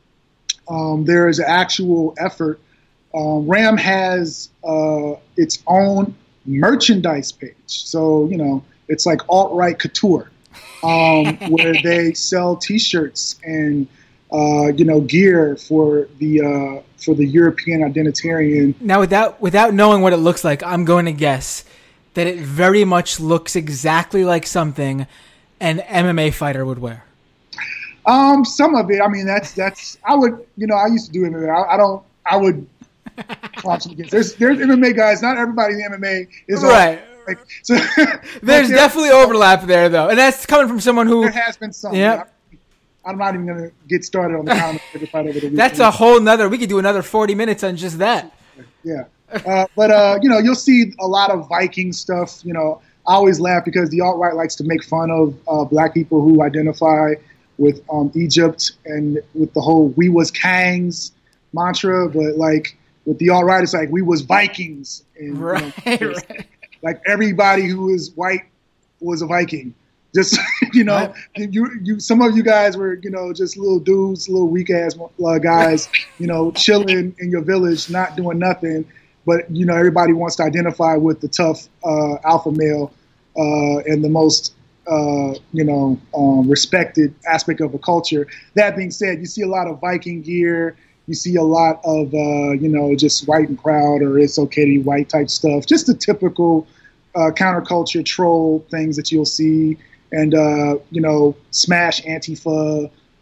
um, there is an actual effort. Um, RAM has uh, its own merchandise page, so you know it's like alt-right couture, um, where they sell T-shirts and uh, you know gear for the uh, for the European identitarian. Now, without without knowing what it looks like, I'm going to guess that it very much looks exactly like something an M M A fighter would wear. Um, some of it. I mean, that's that's. I would, you know, I used to do M M A. I, I don't. I would. There's there's M M A guys. Not everybody in M M A is right. All, like, so, there's definitely overlap there, though, and that's coming from someone who there has been some. Yeah. I'm not even going to get started on the comment every fight over the weekend. That's a whole nother. We could do another forty minutes on just that. Yeah, uh, but uh, you know, you'll see a lot of Viking stuff. You know, I always laugh because the alt-right likes to make fun of uh, black people who identify with um, Egypt and with the whole "we was Kangs" mantra, but like with the alt-right, it's like we was Vikings, and right, you know, right. like everybody who is white was a Viking. Just you know, you you some of you guys were you know just little dudes, little weak ass uh, guys, you know, chilling in your village, not doing nothing. But you know, everybody wants to identify with the tough uh, alpha male uh, and the most uh, you know um, respected aspect of a culture. That being said, you see a lot of Viking gear. You see a lot of uh, you know just white and proud or it's okay to be white type stuff. Just the typical uh, counterculture troll things that you'll see. And, uh, you know, smash Antifa,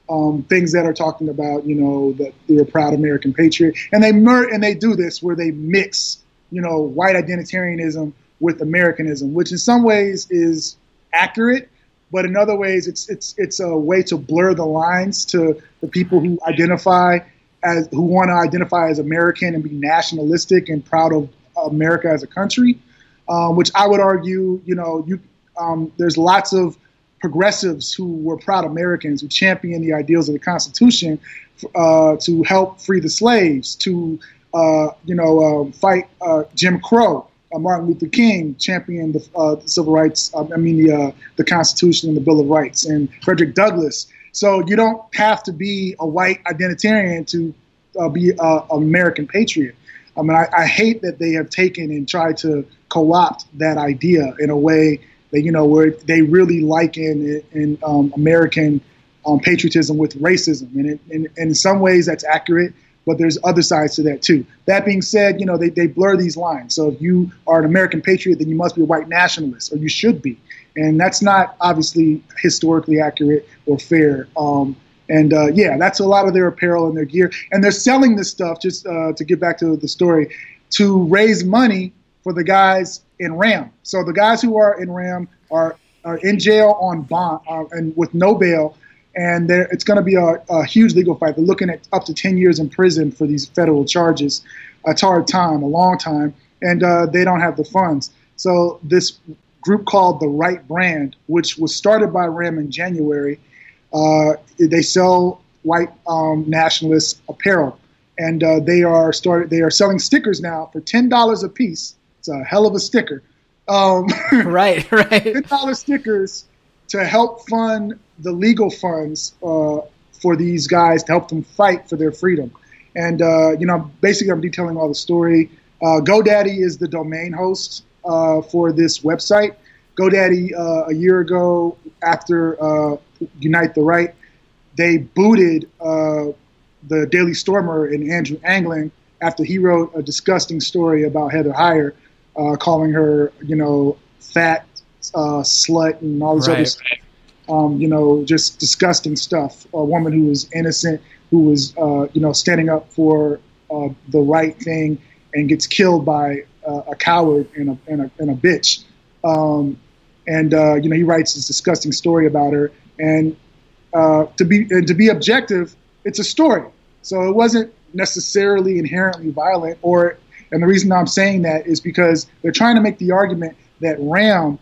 um, things that are talking about, you know, that they're a proud American patriot. And they mer- and they do this where they mix, you know, white identitarianism with Americanism, which in some ways is accurate, but in other ways it's it's it's a way to blur the lines to the people who identify as who want to identify as American and be nationalistic and proud of America as a country, um, which I would argue, you know, you um, there's lots of progressives who were proud Americans who champion the ideals of the Constitution uh, to help free the slaves, to uh, you know uh, fight uh, Jim Crow. Uh, Martin Luther King championed the, uh, the civil rights. Um, I mean the uh, the Constitution and the Bill of Rights, and Frederick Douglass. So you don't have to be a white identitarian to uh, be an American patriot. I mean, I, I hate that they have taken and tried to co-opt that idea in a way that, you know, where they really liken it in um, American um, patriotism with racism. And, it, and, and in some ways that's accurate, but there's other sides to that too. That being said, you know, they, they blur these lines. So if you are an American patriot, then you must be a white nationalist, or you should be. And that's not obviously historically accurate or fair. Um, and uh, yeah, that's a lot of their apparel and their gear. And they're selling this stuff, just uh, to get back to the story, to raise money for the guys in RAM. So the guys who are in RAM are, are in jail on bond uh, and with no bail. And it's going to be a, a huge legal fight. They're looking at up to ten years in prison for these federal charges. It's a hard time, a long time, and uh, they don't have the funds. So this group called The Right Brand, which was started by RAM in January, uh, they sell white um, nationalist apparel, and uh, they are started. They are selling stickers now for ten dollars a piece. It's a hell of a sticker. Um, right, right. ten dollars stickers to help fund the legal funds uh, for these guys to help them fight for their freedom. And, uh, you know, basically I'm detailing all the story. Uh, GoDaddy is the domain host uh, for this website. GoDaddy, uh, a year ago, after uh, Unite the Right, they booted uh, the Daily Stormer and Andrew Anglin after he wrote a disgusting story about Heather Heyer, uh, calling her, you know, fat, uh, slut, and all this right. other stuff. Um, you know, just disgusting stuff. A woman who was innocent, who was, uh, you know, standing up for uh, the right thing, and gets killed by uh, a coward and a and a, and a bitch. Um, and uh, you know, he writes this disgusting story about her. And uh, to be and to be objective, it's a story. So it wasn't necessarily inherently violent. Or, and the reason I'm saying that is because they're trying to make the argument that RAM,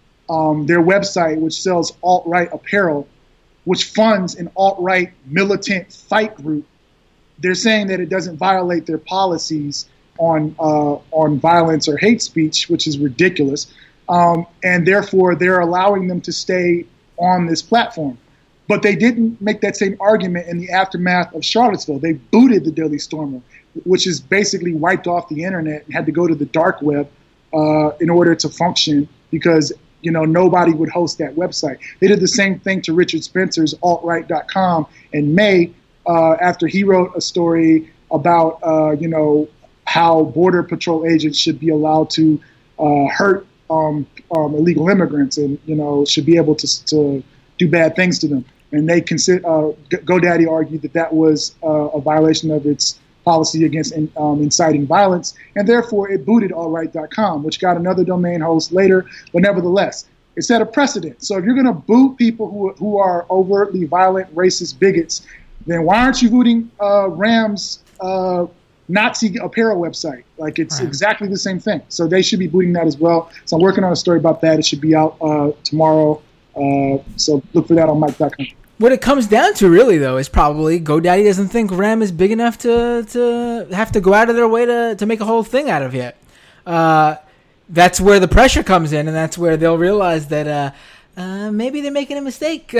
Um, their website, which sells alt-right apparel, which funds an alt-right militant fight group, they're saying that it doesn't violate their policies on uh, on violence or hate speech, which is ridiculous. Um, and therefore, they're allowing them to stay on this platform. But they didn't make that same argument in the aftermath of Charlottesville. They booted the Daily Stormer, which is basically wiped off the internet and had to go to the dark web uh, in order to function, because you know, nobody would host that website. They did the same thing to Richard Spencer's alt right dot com in May uh, after he wrote a story about, uh, you know, how Border Patrol agents should be allowed to uh, hurt um, um, illegal immigrants and, you know, should be able to, to do bad things to them. And they consider, uh, GoDaddy argued that that was uh, a violation of its policy against um, inciting violence, and therefore it booted alt right dot com, which got another domain host later, but nevertheless, it set a precedent. So if you're going to boot people who who are overtly violent, racist bigots, then why aren't you booting uh, RAM's uh, Nazi apparel website? Like, it's right. exactly the same thing. So they should be booting that as well. So I'm working on a story about that. It should be out uh, tomorrow. Uh, so look for that on Mike dot com. What it comes down to, really, though, is probably GoDaddy doesn't think RAM is big enough to to have to go out of their way to, to make a whole thing out of yet. Uh, that's where the pressure comes in, and that's where they'll realize that uh, uh, maybe they're making a mistake.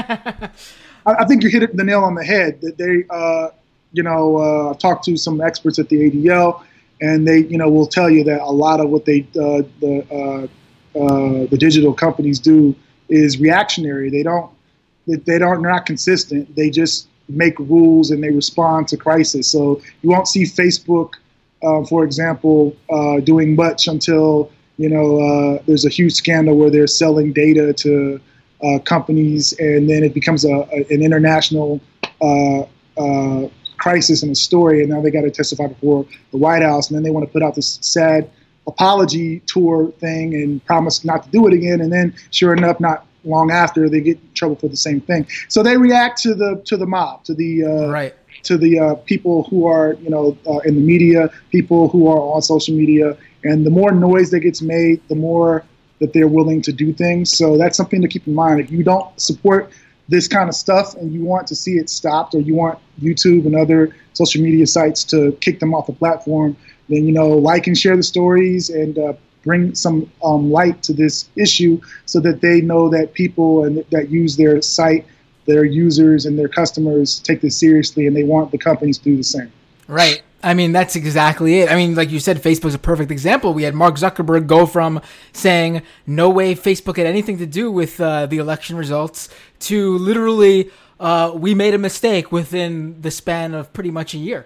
I, I think you hit the nail on the head. That they, uh, you know, uh, I've talked to some experts at the A D L, and they, you know, will tell you that a lot of what they uh, the uh, uh, the digital companies do is reactionary. They don't. They don't, they're not consistent. They just make rules and they respond to crisis. So you won't see Facebook, uh, for example, uh, doing much until, you know, uh, there's a huge scandal where they're selling data to uh, companies, and then it becomes a, a an international uh, uh, crisis and a story, and now they got to testify before the White House, and then they want to put out this sad apology tour thing and promise not to do it again, and then sure enough, not long after, they get in trouble for the same thing. So they react to the to the mob, to the uh, right. to the uh, people who are, you know, uh, in the media, people who are on social media, and the more noise that gets made, the more that they're willing to do things. So that's something to keep in mind. If you don't support this kind of stuff and you want to see it stopped, or you want YouTube and other social media sites to kick them off the platform, then, you know, like and share the stories and uh, bring some um, light to this issue so that they know that people and that use their site, their users and their customers take this seriously, and they want the companies to do the same. Right. I mean, that's exactly it. I mean, like you said, Facebook's a perfect example. We had Mark Zuckerberg go from saying no way Facebook had anything to do with uh, the election results to literally uh, we made a mistake within the span of pretty much a year.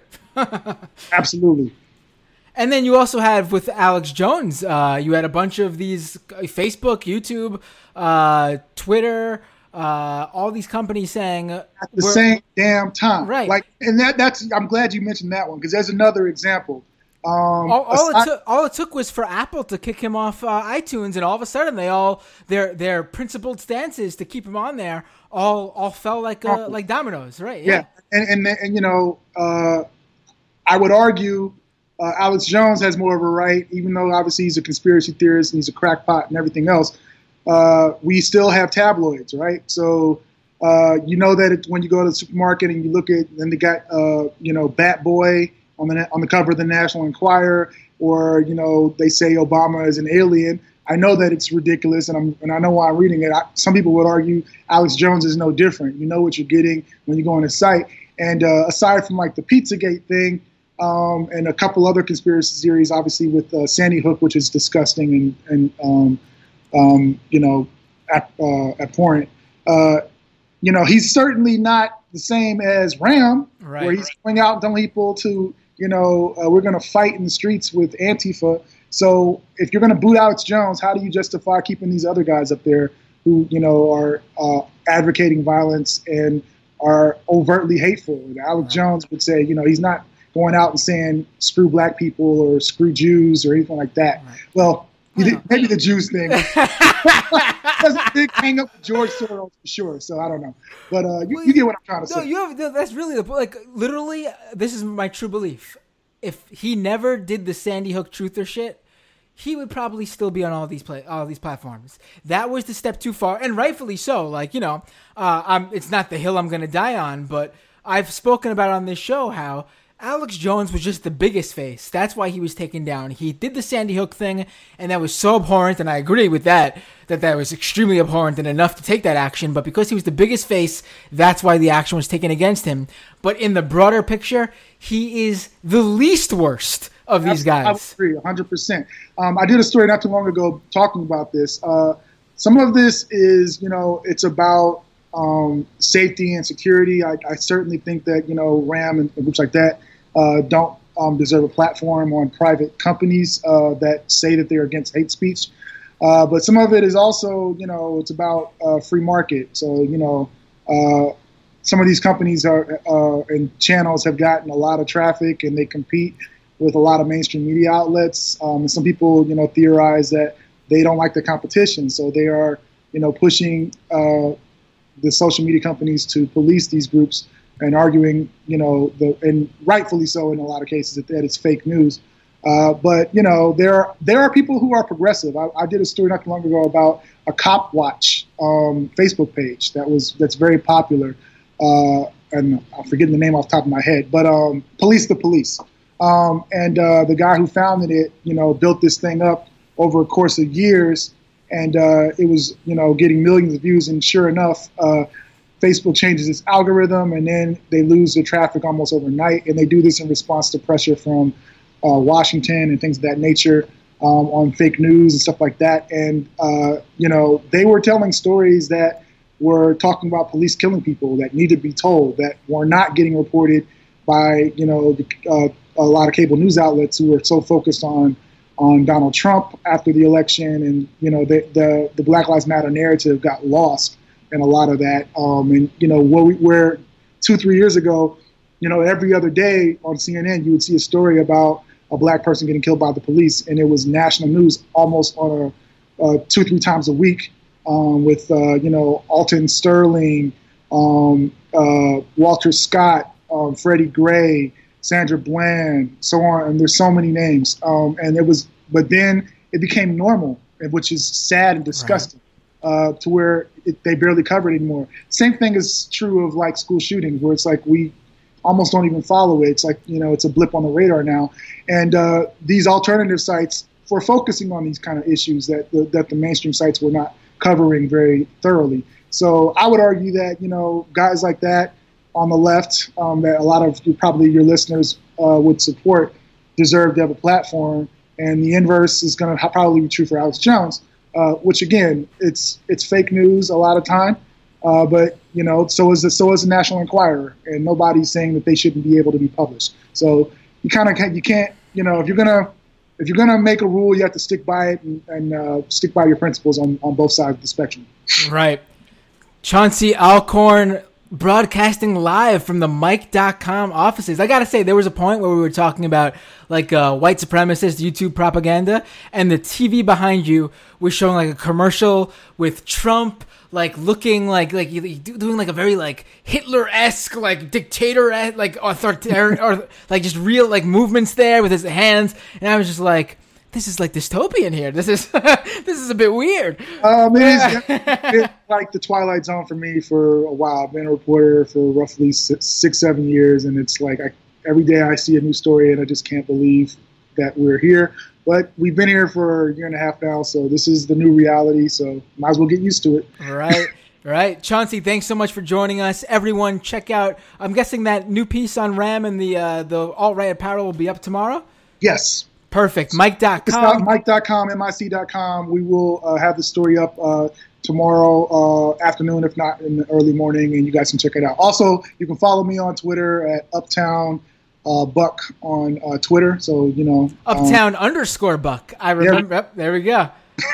Absolutely. And then you also had with Alex Jones, uh, you had a bunch of these Facebook, YouTube, uh, Twitter, uh, all these companies saying at the same damn time, right? Like, and that that's I'm glad you mentioned that one, because there's another example. Um, all, all, aside- it took, all it took was for Apple to kick him off uh, iTunes, and all of a sudden they all their their principled stances to keep him on there all all fell like uh, like dominoes, right? Yeah, yeah. And, and and you know, uh, I would argue. Uh, Alex Jones has more of a right, even though obviously he's a conspiracy theorist and he's a crackpot and everything else. Uh, we still have tabloids, right? So uh, you know that it, when you go to the supermarket and you look at, and they got uh, you know Bat Boy on the on the cover of the National Enquirer, or you know they say Obama is an alien. I know that it's ridiculous, and I'm and I know why I'm reading it. I, some people would argue Alex Jones is no different. You know what you're getting when you go on his site. And uh, aside from like the Pizzagate thing. Um, and a couple other conspiracy theories, obviously with uh, Sandy Hook, which is disgusting and, and um, um, you know, ab- uh, abhorrent. Uh, you know, he's certainly not the same as Ram, right, where he's right. going out and telling people to, you know, uh, we're going to fight in the streets with Antifa. So if you're going to boot Alex Jones, how do you justify keeping these other guys up there who, you know, are uh, advocating violence and are overtly hateful? And Alex right. Jones would say, you know, he's not going out and saying screw black people or screw Jews or anything like that. Right. Well, yeah. maybe the Jews thing. There's a big hang up with George Soros for sure. So I don't know, but uh, you, well, you get what I'm trying to no, say. You have, that's really the like. Literally, this is my true belief. If he never did the Sandy Hook truther shit, he would probably still be on all these play all these platforms. That was the step too far, and rightfully so. Like you know, uh, I'm. It's not the hill I'm going to die on, but I've spoken about on this show how Alex Jones was just the biggest face. That's why he was taken down. He did the Sandy Hook thing, and that was so abhorrent, and I agree with that, that that was extremely abhorrent and enough to take that action. But because he was the biggest face, that's why the action was taken against him. But in the broader picture, he is the least worst of these guys. I would agree, one hundred percent. Um, I did a story not too long ago talking about this. Uh, some of this is, you know, it's about um, safety and security. I, I certainly think that, you know, Ram and groups like that uh, don't um, deserve a platform on private companies uh, that say that they're against hate speech. Uh, but some of it is also, you know, it's about uh, free market. So, you know, uh, some of these companies are uh, and channels have gotten a lot of traffic, and they compete with a lot of mainstream media outlets. Um, and some people, you know, theorize that they don't like the competition, so they are, you know, pushing uh, the social media companies to police these groups and arguing, you know, the and rightfully so in a lot of cases that, that it's fake news. Uh, but you know, there there are people who are progressive. I, I did a story not too long ago about a Cop Watch um, Facebook page that was that's very popular, uh, and I'm forgetting the name off the top of my head. But um, Police the Police, um, and uh, the guy who founded it, you know, built this thing up over a course of years, and uh, it was, you know, getting millions of views. And sure enough, uh, Facebook changes its algorithm, and then they lose their traffic almost overnight. And they do this in response to pressure from Uh, Washington and things of that nature um, on fake news and stuff like that. And, uh, you know, they were telling stories that were talking about police killing people that need to be told, that were not getting reported by, you know, the, uh, a lot of cable news outlets who were so focused on on Donald Trump after the election. And, you know, the, the, the Black Lives Matter narrative got lost and a lot of that. Um, and you know, where, we, where two, three years ago, you know, every other day on C N N, you would see a story about a black person getting killed by the police, and it was national news almost on a uh, two, three times a week. Um, with uh, you know, Alton Sterling, um, uh, Walter Scott, um, Freddie Gray, Sandra Bland, so on, and there's so many names. Um, and it was, but then it became normal, which is sad and disgusting, right. uh, to where it, they barely cover it anymore. Same thing is true of like school shootings, where it's like we almost don't even follow it. It's like, you know, it's a blip on the radar now. And uh, these alternative sites, for focusing on these kind of issues that the, that the mainstream sites were not covering very thoroughly. So I would argue that, you know, guys like that on the left, um, that a lot of you, probably your listeners uh, would support, deserve to have a platform. And the inverse is going to probably be true for Alex Jones, uh, which again, it's it's fake news a lot of time. Uh, but you know, so is the so is the National Enquirer, and nobody's saying that they shouldn't be able to be published. So you kind of can't, you can't, you know, if you're gonna if you're gonna make a rule, you have to stick by it and, and uh, stick by your principles on, on both sides of the spectrum. Right. Chauncey Alcorn, broadcasting live from the Mike dot com offices. I gotta say, there was a point where we were talking about like uh, white supremacist YouTube propaganda, and the T V behind you was showing like a commercial with Trump, like looking like like doing like a very like Hitler-esque, like dictator, like authoritarian, or like just real like movements there with his hands, and I was just like, this is like dystopian here. This is this is a bit weird. Um, it is it's like the Twilight Zone for me for a while. I've been a reporter for roughly six, six seven years, and it's like I, every day I see a new story, and I just can't believe that we're here. But we've been here for a year and a half now, so this is the new reality, so might as well get used to it. Right, right. Chauncey, thanks so much for joining us. Everyone, check out, I'm guessing that new piece on Ram and the, uh, the alt-right apparel will be up tomorrow? Yes. Perfect. Mike dot com. It's not Mike dot com, M I C dot com. We will uh, have the story up uh, tomorrow uh, afternoon, if not in the early morning, and you guys can check it out. Also, you can follow me on Twitter at Uptown uh, Buck on uh, Twitter. So, you know. Uptown um, underscore Buck. I remember. Yep, there we go.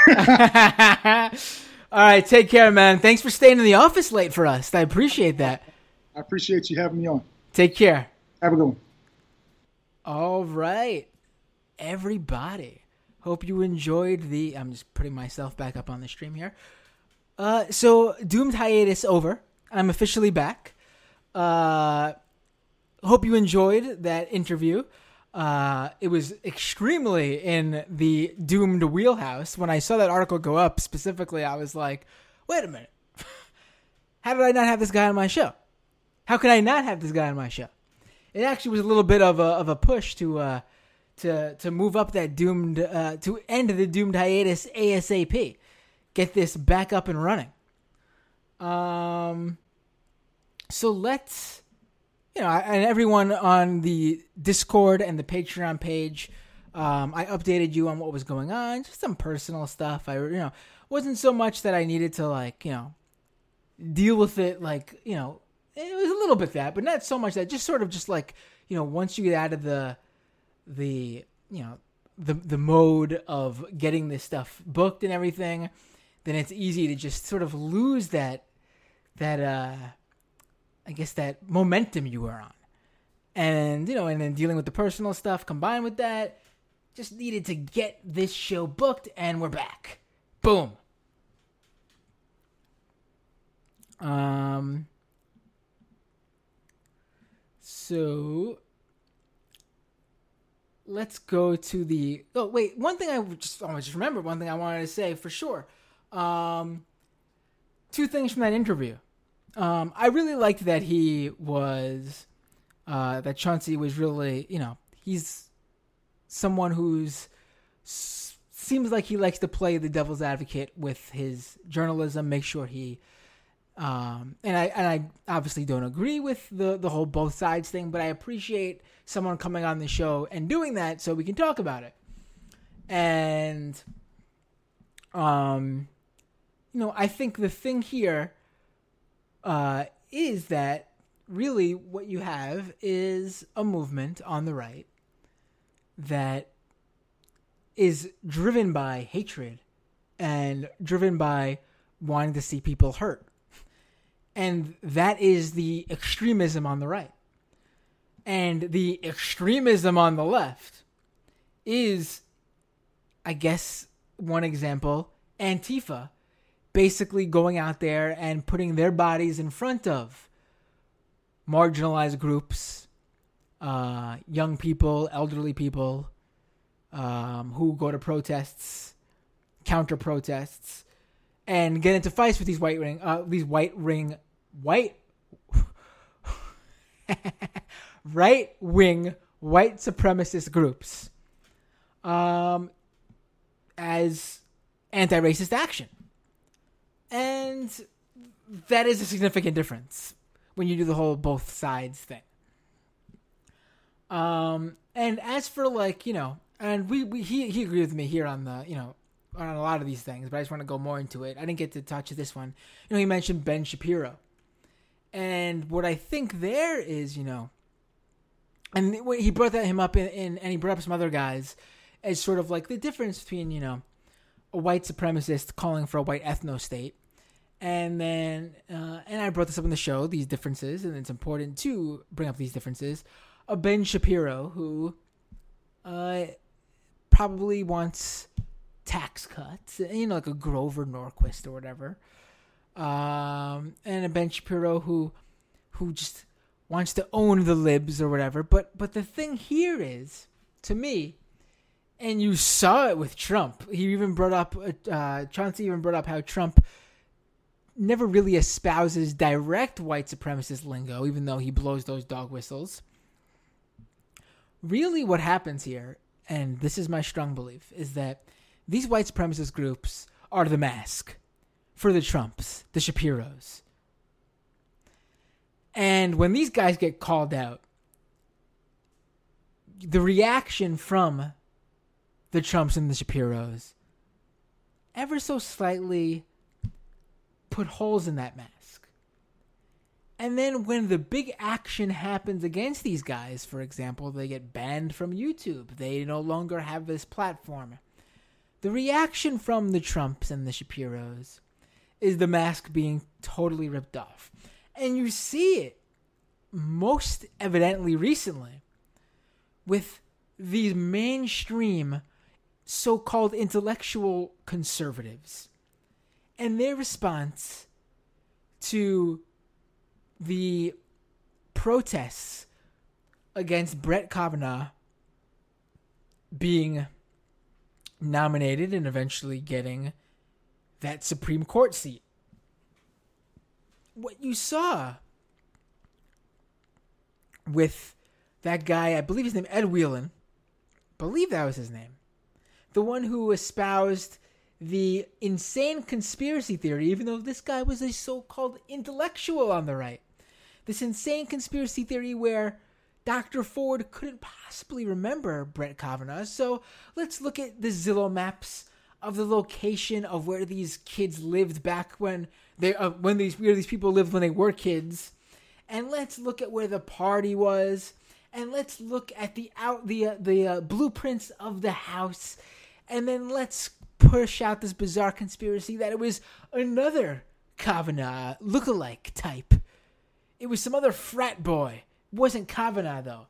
All right. Take care, man. Thanks for staying in the office late for us. I appreciate that. I appreciate you having me on. Take care. Have a good one. All right. Everybody, hope you enjoyed the, I'm just putting myself back up on the stream here. Uh, so Doomed hiatus over. I'm officially back. Uh, hope you enjoyed that interview. Uh, it was extremely in the Doomed wheelhouse. When I saw that article go up specifically, I was like, wait a minute. How did I not have this guy on my show? How could I not have this guy on my show? It actually was a little bit of a, of a push to, uh, to to move up that doomed uh, to end the Doomed hiatus ASAP, get this back up and running. Um, so let's, you know, and everyone on the Discord and the Patreon page, um, I updated you on what was going on, just some personal stuff. I, you know, wasn't so much that I needed to like, you know, deal with it like, you know, it was a little bit that, but not so much that. Just sort of just like, you know, once you get out of the the you know the the mode of getting this stuff booked and everything, then it's easy to just sort of lose that that uh I guess that momentum you were on. And you know, and then dealing with the personal stuff combined with that, just needed to get this show booked, and we're back. Boom. Um so let's go to the. Oh wait, one thing I just I just remember. One thing I wanted to say for sure. Um, two things from that interview. Um, I really liked that he was, uh, that Chauncey was really, you know, he's someone who's seems like he likes to play the devil's advocate with his journalism. Make sure he. Um, and I and I obviously don't agree with the, the whole both sides thing, but I appreciate someone coming on the show and doing that so we can talk about it. And, um, you know, I think the thing here uh, is that really what you have is a movement on the right that is driven by hatred and driven by wanting to see people hurt. And that is the extremism on the right. And the extremism on the left is, I guess, one example, Antifa, basically going out there and putting their bodies in front of marginalized groups, uh, young people, elderly people, um, who go to protests, counter protests, and get into fights with these white ring, uh, these white ring, white, right wing white supremacist groups, um, as anti-racist action. And that is a significant difference when you do the whole both sides thing. Um, and as for like, you know, and we, we he, he agreed with me here on the, you know, on a lot of these things, but I just want to go more into it. I didn't get to touch this one. You know, he mentioned Ben Shapiro. And what I think there is, you know, and he brought that him up in, in and he brought up some other guys as sort of like the difference between, you know, a white supremacist calling for a white ethno-state. And then, uh, and I brought this up in the show, these differences, and it's important to bring up these differences. A Ben Shapiro who uh, probably wants tax cuts, you know, like a Grover Norquist or whatever. Um, and a Ben Shapiro who who just wants to own the libs or whatever. But but the thing here is, to me, and you saw it with Trump. He even brought up, uh, Chauncey even brought up how Trump never really espouses direct white supremacist lingo, even though he blows those dog whistles. Really what happens here, and this is my strong belief, is that these white supremacist groups are the mask for the Trumps, the Shapiros. And when these guys get called out, the reaction from the Trumps and the Shapiros ever so slightly put holes in that mask. And then when the big action happens against these guys, for example, they get banned from YouTube. They no longer have this platform. The reaction from the Trumps and the Shapiros is the mask being totally ripped off. And you see it most evidently recently with these mainstream so-called intellectual conservatives and their response to the protests against Brett Kavanaugh being nominated and eventually getting that Supreme Court seat. What you saw with that guy, I believe his name, Ed Whelan, believe that was his name, the one who espoused the insane conspiracy theory, even though this guy was a so-called intellectual on the right. This insane conspiracy theory where Doctor Ford couldn't possibly remember Brett Kavanaugh. So let's look at the Zillow maps of the location of where these kids lived back when they uh, when these where these people lived when they were kids, and let's look at where the party was, and let's look at the out the uh, the uh, blueprints of the house, and then let's push out this bizarre conspiracy that it was another Kavanaugh lookalike type. It was some other frat boy. It wasn't Kavanaugh though.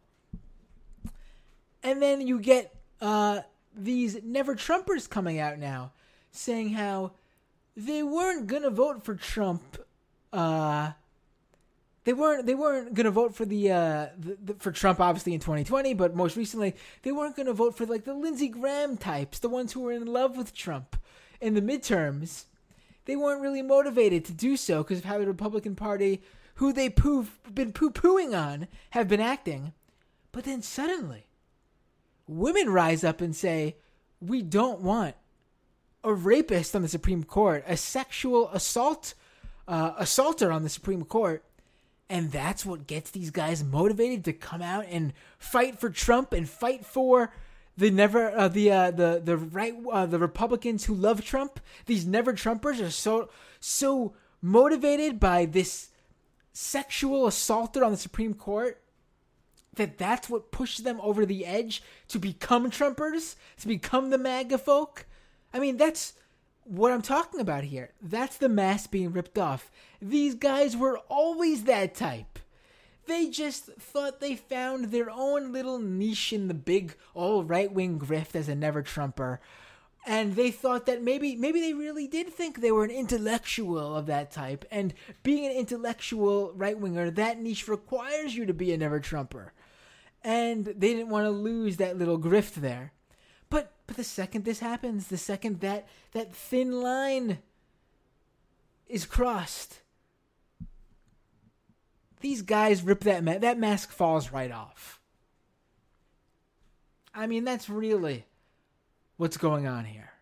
And then you get uh, these Never Trumpers coming out now saying how they weren't gonna vote for Trump. Uh, they weren't. They weren't gonna vote for the, uh, the, the for Trump, obviously in twenty twenty. But most recently, they weren't gonna vote for like the Lindsey Graham types, the ones who were in love with Trump in the midterms. They weren't really motivated to do so because of how the Republican Party, who they poo been poo pooing on, have been acting. But then suddenly, women rise up and say, "We don't want a rapist on the Supreme Court, a sexual assault uh, assaulter on the Supreme Court." And that's what gets these guys motivated to come out and fight for Trump and fight for the never uh, the uh, the the right uh, the Republicans who love Trump. These Never Trumpers are so so motivated by this sexual assaulter on the Supreme Court that that's what pushed them over the edge to become Trumpers, to become the MAGA folk. I mean, that's what I'm talking about here, that's the mask being ripped off. These guys were always that type. They just thought they found their own little niche in the big, all right-wing grift as a never-Trumper. And they thought that maybe maybe they really did think they were an intellectual of that type. And being an intellectual right-winger, that niche requires you to be a never-Trumper. And they didn't want to lose that little grift there. But but the second this happens, the second that that thin line is crossed, these guys rip that mask. That mask falls right off. I mean, that's really what's going on here.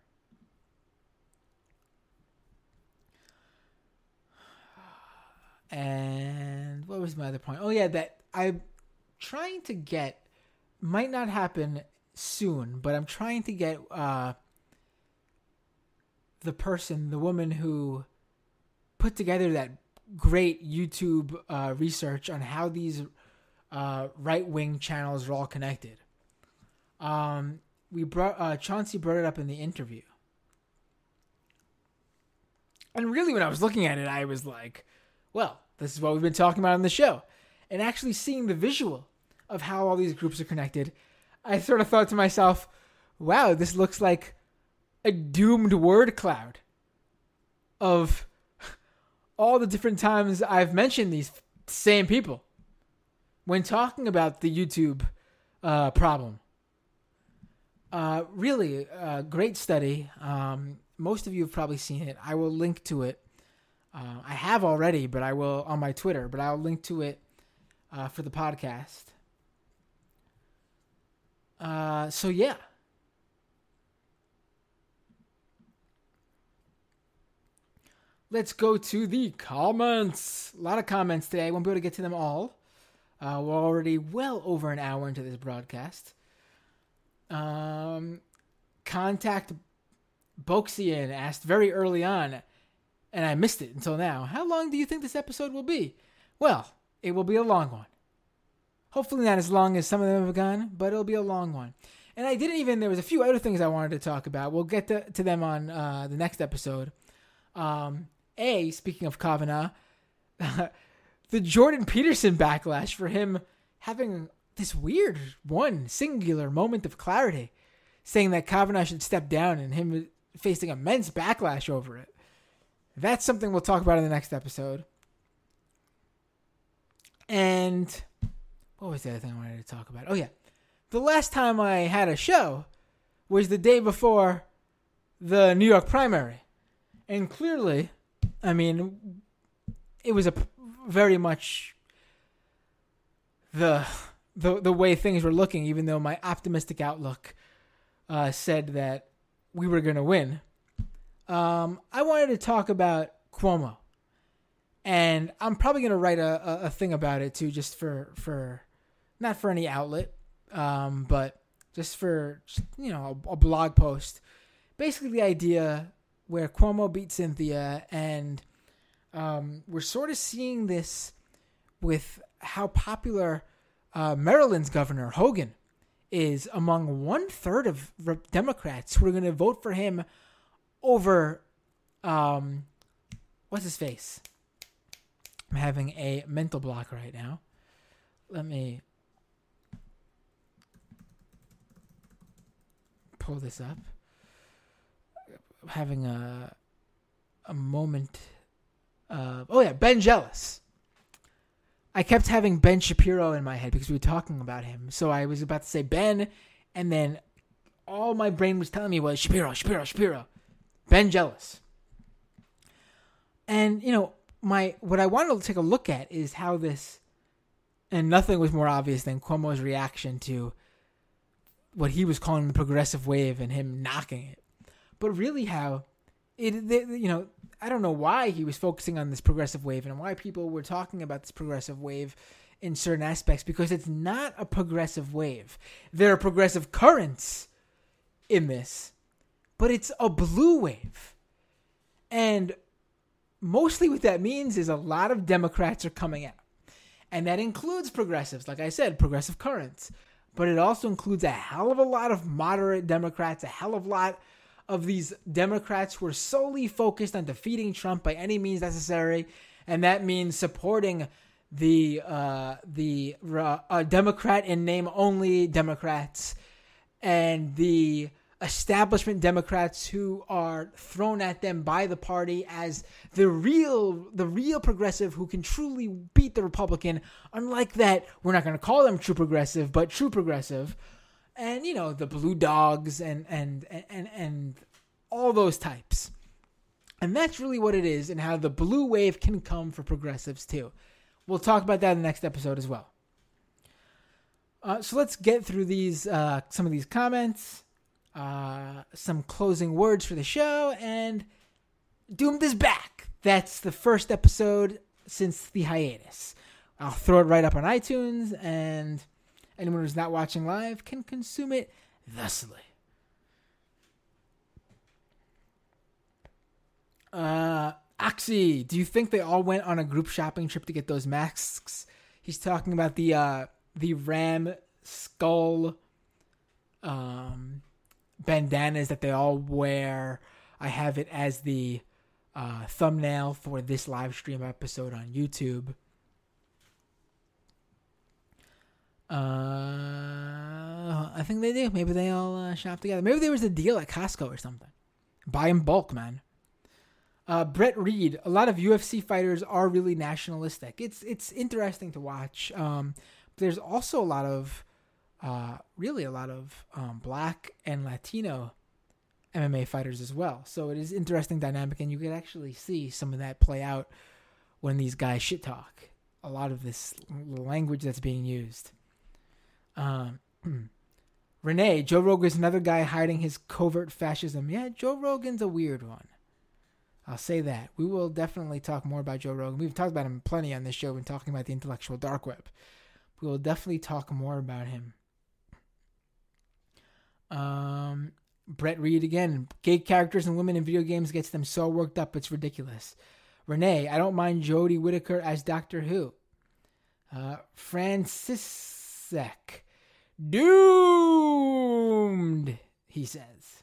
And what was my other point? Oh, yeah, that I'm trying to get, might not happen soon, but I'm trying to get uh, the person, the woman who put together that great YouTube uh, research on how these uh, right-wing channels are all connected. Um, we brought uh, Chauncey brought it up in the interview, and really, when I was looking at it, I was like, "Well, this is what we've been talking about on the show." And actually seeing the visual of how all these groups are connected, I sort of thought to myself, "Wow, this looks like a doomed word cloud of all the different times I've mentioned these same people when talking about the YouTube uh, problem." Uh, really, a great study. Um, most of you have probably seen it. I will link to it. Uh, I have already, but I will on my Twitter, but I'll link to it uh, for the podcast. Uh, so, yeah. Let's go to the comments. A lot of comments today. I won't be able to get to them all. Uh, we're already well over an hour into this broadcast. Um, Contact Boxian asked very early on, and I missed it until now, how long do you think this episode will be? Well, it will be a long one. Hopefully not as long as some of them have gone, but it'll be a long one. And I didn't even, there was a few other things I wanted to talk about. We'll get to, to them on uh, the next episode. Um, A, speaking of Kavanaugh, the Jordan Peterson backlash for him having this weird one singular moment of clarity, saying that Kavanaugh should step down and him facing immense backlash over it. That's something we'll talk about in the next episode. And what was the other thing I wanted to talk about? Oh, yeah. The last time I had a show was the day before the New York primary. And clearly, I mean, it was a very much the the the way things were looking, even though my optimistic outlook uh, said that we were going to win. Um, I wanted to talk about Cuomo. And I'm probably going to write a, a, a thing about it, too, just for, for not for any outlet, um, but just for, you know, a, a blog post. Basically, the idea where Cuomo beat Cynthia, and um, we're sort of seeing this with how popular uh, Maryland's governor, Hogan, is among one-third of Democrats who are going to vote for him over, um, what's his face? I'm having a mental block right now. Let me pull this up. I'm having a a moment of, oh yeah, Ben Jealous. I kept having Ben Shapiro in my head because we were talking about him. So I was about to say Ben, and then all my brain was telling me was Shapiro, Shapiro, Shapiro. Ben Jealous. And, you know, my what I wanted to take a look at is how this, and nothing was more obvious than Cuomo's reaction to what he was calling the progressive wave and him knocking it. But really how it, you know, I don't know why he was focusing on this progressive wave and why people were talking about this progressive wave in certain aspects, because it's not a progressive wave. There are progressive currents in this, but it's a blue wave. And mostly what that means is a lot of Democrats are coming out. And that includes progressives, like I said, progressive currents. But it also includes a hell of a lot of moderate Democrats, a hell of a lot of these Democrats who are solely focused on defeating Trump by any means necessary, and that means supporting the uh, the uh, Democrat in name only Democrats and the establishment Democrats who are thrown at them by the party as the real the real progressive who can truly beat the Republican. Unlike that, we're not going to call them true progressive, but true progressive. And, you know, the blue dogs and, and, and, and all those types. And that's really what it is and how the blue wave can come for progressives too. We'll talk about that in the next episode as well. Uh, so let's get through these, uh, some of these comments, uh, some closing words for the show, and Doomed is back. That's the first episode since the hiatus. I'll throw it right up on iTunes, and anyone who's not watching live can consume it thusly. Uh, Oxy, do you think they all went on a group shopping trip to get those masks? He's talking about the uh, the ram skull um, bandanas that they all wear. I have it as the uh, thumbnail for this live stream episode on YouTube. Uh, I think they do. Maybe they all uh, shop together. Maybe there was a deal at Costco or something. Buy in bulk, man. Uh, Brett Reed. A lot of U F C fighters are really nationalistic. It's it's interesting to watch. Um, but there's also a lot of, uh, really a lot of um, Black and Latino M M A fighters as well. So it is interesting dynamic, and you can actually see some of that play out when these guys shit talk. A lot of this language that's being used. Um, Renee, Joe Rogan's another guy hiding his covert fascism. Yeah, Joe Rogan's a weird one. I'll say that. We will definitely talk more about Joe Rogan. We've talked about him plenty on this show when talking about the intellectual dark web. We will definitely talk more about him. Um, Brett Reed again. Gay characters and women in video games gets them so worked up, it's ridiculous. Renee, I don't mind Jodie Whittaker as Doctor Who. Uh, Francisek. Doomed, he says.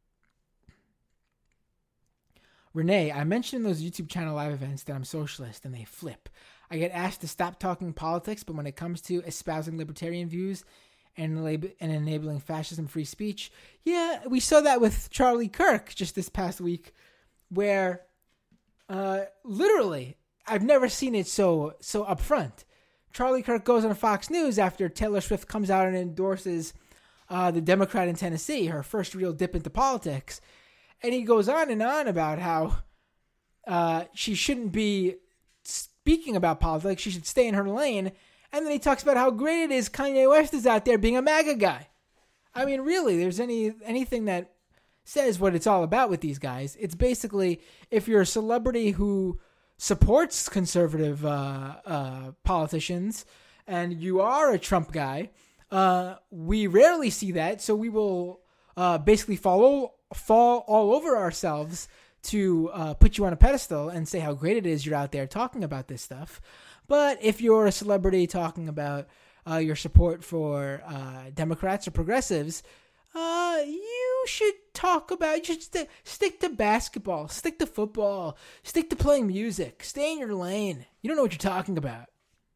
Renee, I mentioned in those YouTube channel live events that I'm socialist, and they flip. I get asked to stop talking politics, but when it comes to espousing libertarian views and, and enabling fascism free speech, yeah, we saw that with Charlie Kirk just this past week, where uh, literally, I've never seen it so so upfront. Charlie Kirk goes on Fox News after Taylor Swift comes out and endorses uh, the Democrat in Tennessee, her first real dip into politics. And he goes on and on about how uh, she shouldn't be speaking about politics. She should stay in her lane. And then he talks about how great it is Kanye West is out there being a MAGA guy. I mean, really, there's any anything that says what it's all about with these guys. It's basically, if you're a celebrity who supports conservative uh, uh, politicians and you are a Trump guy, uh, we rarely see that. So we will uh, basically follow fall all over ourselves to uh, put you on a pedestal and say how great it is you're out there talking about this stuff. But if you're a celebrity talking about uh, your support for uh, Democrats or progressives, uh, you should talk about, you should st- stick to basketball, stick to football, stick to playing music, stay in your lane. You don't know what you're talking about.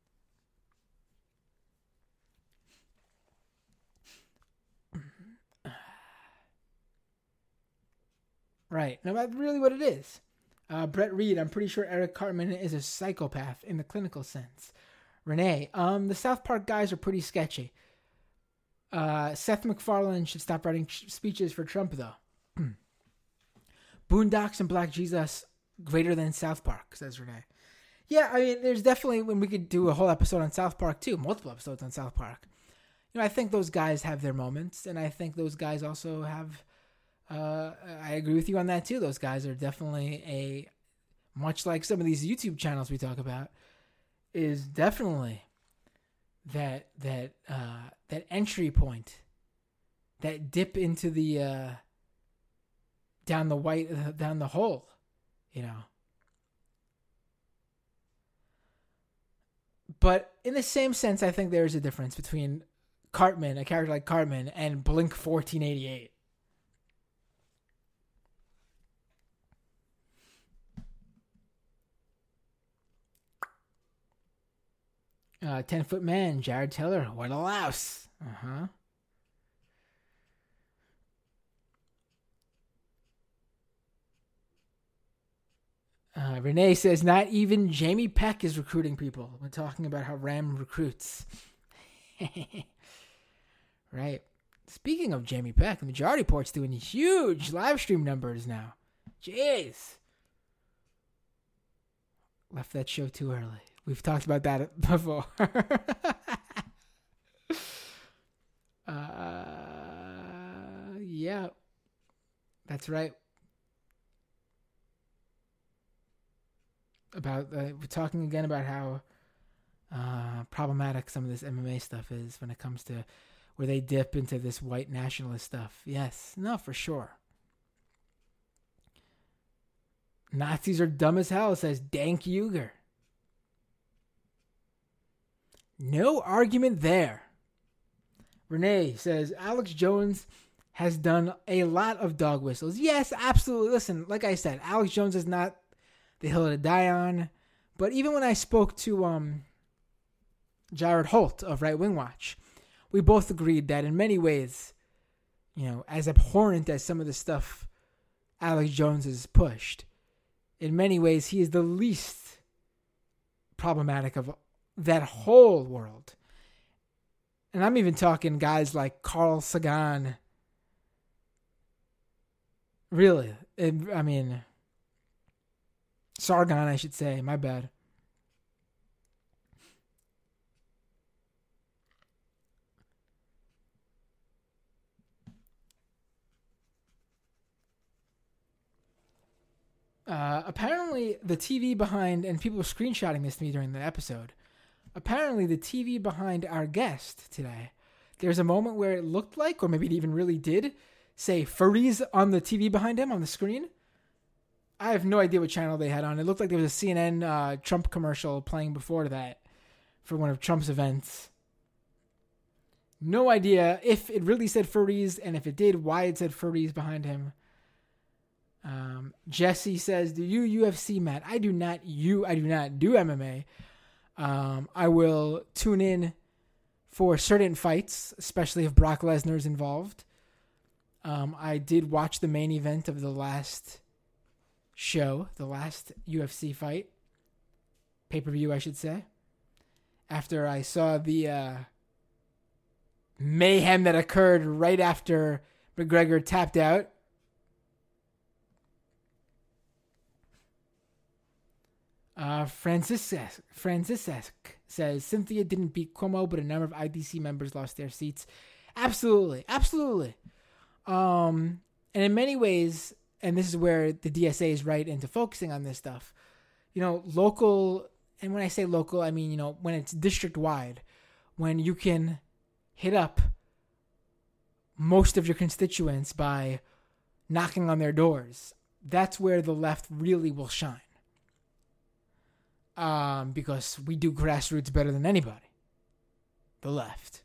Right. Now, that's really what it is. Uh, Brett Reed, I'm pretty sure Eric Cartman is a psychopath in the clinical sense. Renee, um, the South Park guys are pretty sketchy. Uh, Seth MacFarlane should stop writing ch- speeches for Trump, though. Boondocks and Black Jesus greater than South Park, says Renee. Yeah, I mean, there's definitely, when we could do a whole episode on South Park, too, multiple episodes on South Park. You know, I think those guys have their moments, and I think those guys also have... Uh, I agree with you on that too. Those guys are definitely a, much like some of these YouTube channels we talk about, is definitely that that uh, that entry point, that dip into the uh, down the white uh, down the hole, you know. But in the same sense, I think there is a difference between Cartman, a character like Cartman, and Blink fourteen eighty-eight. Uh, Ten Foot Man, Jared Taylor, what a louse. Uh huh. Uh, Renee says not even Jamie Peck is recruiting people. We're talking about how Ram recruits. Right. Speaking of Jamie Peck, the Majority Report's doing huge live stream numbers now. Jeez. Left that show too early. We've talked about that before. uh, yeah. That's right. About uh, we're talking again about how uh, problematic some of this M M A stuff is when it comes to where they dip into this white nationalist stuff. Yes, no, for sure. Nazis are dumb as hell, says Dank Uger. No argument there. Renee says Alex Jones has done a lot of dog whistles. Yes, absolutely. Listen, like I said, Alex Jones is not the hill to die on. But even when I spoke to um, Jared Holt of Right Wing Watch, we both agreed that in many ways, you know, as abhorrent as some of the stuff Alex Jones has pushed, in many ways he is the least problematic of that whole world. And I'm even talking guys like Carl Sagan. Really, it, I mean... Sargon, I should say. My bad. Uh, apparently, the T V behind, and people were screenshotting this to me during the episode. Apparently, the T V behind our guest today, there's a moment where it looked like, or maybe it even really did, say furries on the T V behind him on the screen. I have no idea what channel they had on. It looked like there was a C N N uh, Trump commercial playing before that for one of Trump's events. No idea if it really said furries, and if it did, why it said furries behind him. Um, Jesse says, "Do you U F C, Matt? I do not. You, I do not do M M A. Um, I will tune in for certain fights, especially if Brock Lesnar is involved. Um, I did watch the main event of the last." show, the last U F C fight, pay-per-view, I should say, after I saw the uh, mayhem that occurred right after McGregor tapped out. Uh, Francisek, Francisek says, Cynthia didn't beat Cuomo, but a number of I D C members lost their seats. Absolutely. Absolutely. Um, and in many ways, and this is where the D S A is right into focusing on this stuff, you know, local, and when I say local, I mean, you know, when it's district-wide, when you can hit up most of your constituents by knocking on their doors, that's where the left really will shine. Um, because we do grassroots better than anybody. The left.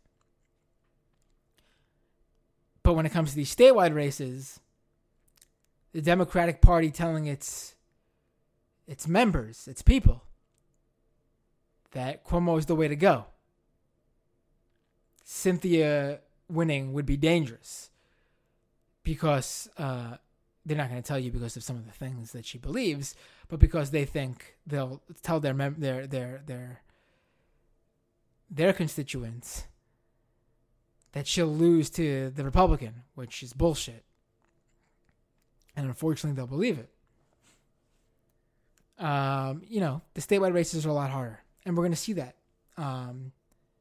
But when it comes to these statewide races, the Democratic Party telling its its members, its people, that Cuomo is the way to go. Cynthia winning would be dangerous because uh, they're not going to tell you because of some of the things that she believes, but because they think they'll tell their mem- their their their their constituents that she'll lose to the Republican, which is bullshit. And unfortunately, they'll believe it. Um, you know, the statewide races are a lot harder, and we're going to see that. Um,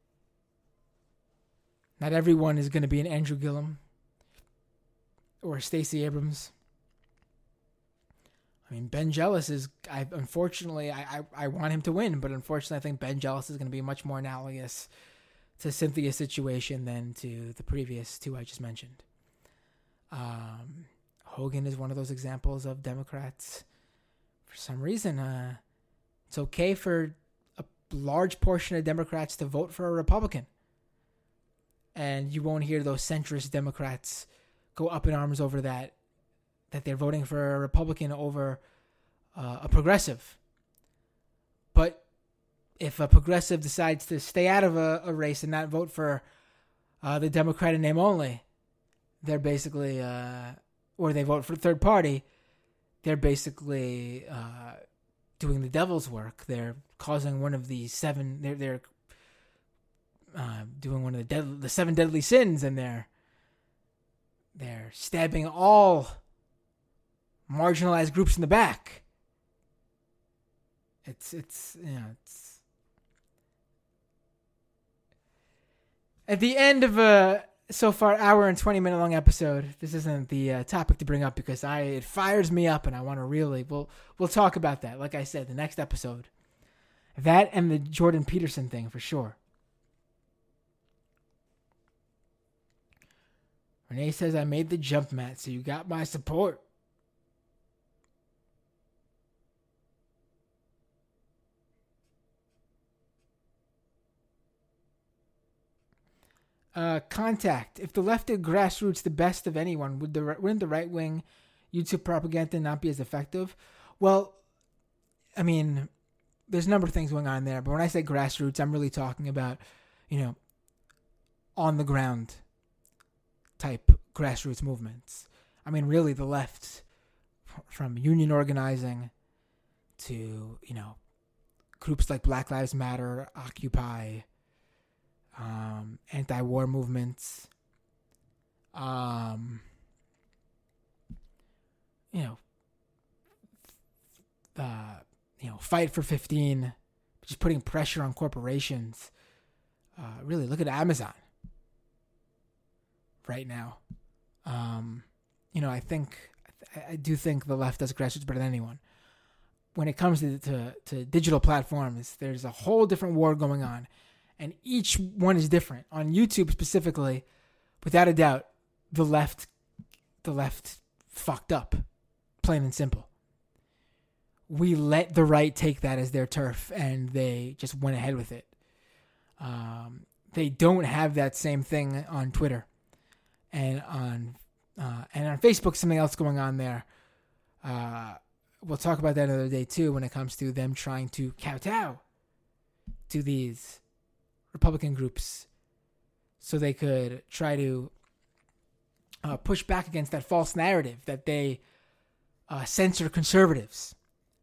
not everyone is going to be an Andrew Gillum or Stacey Abrams. I mean, Ben Jealous is, I, unfortunately, I, I, I want him to win, but unfortunately, I think Ben Jealous is going to be much more analogous to Cynthia's situation than to the previous two I just mentioned. Um, Hogan is one of those examples of Democrats. For some reason, uh, it's okay for a large portion of Democrats to vote for a Republican. And you won't hear those centrist Democrats go up in arms over that, that they're voting for a Republican over uh, a progressive. But if a progressive decides to stay out of a, a race and not vote for uh, the Democrat in name only, they're basically, uh, or they vote for third party, they're basically uh, doing the devil's work. They're causing one of the seven, they're, they're uh, doing one of the dead, the seven deadly sins, and they're, they're stabbing all marginalized groups in the back. It's, it's, you know, it's, at the end of a so far hour and twenty minute long episode, this isn't the uh, topic to bring up because I it fires me up and I want to really we'll we'll talk about that. Like I said, the next episode, that and the Jordan Peterson thing for sure. Renee says I made the jump, Matt, so you got my support. Uh, contact. If the left did grassroots the best of anyone, would the wouldn't the right wing YouTube propaganda not be as effective? Well, I mean, there's a number of things going on there, but when I say grassroots, I'm really talking about, you know, on the ground type grassroots movements. I mean, really, the left, from union organizing to, you know, groups like Black Lives Matter, Occupy, Um, anti-war movements, um, you know, uh, you know, Fight for fifteen, just putting pressure on corporations. Uh, really, look at Amazon right now. Um, you know, I think, I, I do think the left does grassroots better than anyone. When it comes to, to, to digital platforms, there's a whole different war going on. And each one is different. On YouTube specifically, without a doubt, the left, the left fucked up, plain and simple. We let the right take that as their turf, and they just went ahead with it. Um, they don't have that same thing on Twitter, and on uh, and on Facebook. Something else going on there. Uh, we'll talk about that another day too. When it comes to them trying to kowtow to these Republican groups, so they could try to uh, push back against that false narrative that they uh, censor conservatives.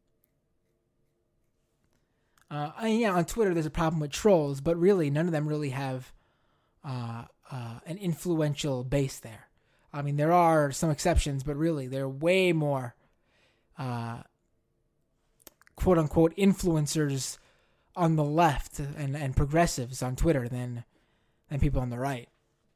Uh, and, yeah, on Twitter there's a problem with trolls, but really none of them really have uh, uh, an influential base there. I mean, there are some exceptions, but really they're way more uh, quote-unquote influencers on the left and, and progressives on Twitter than than people on the right.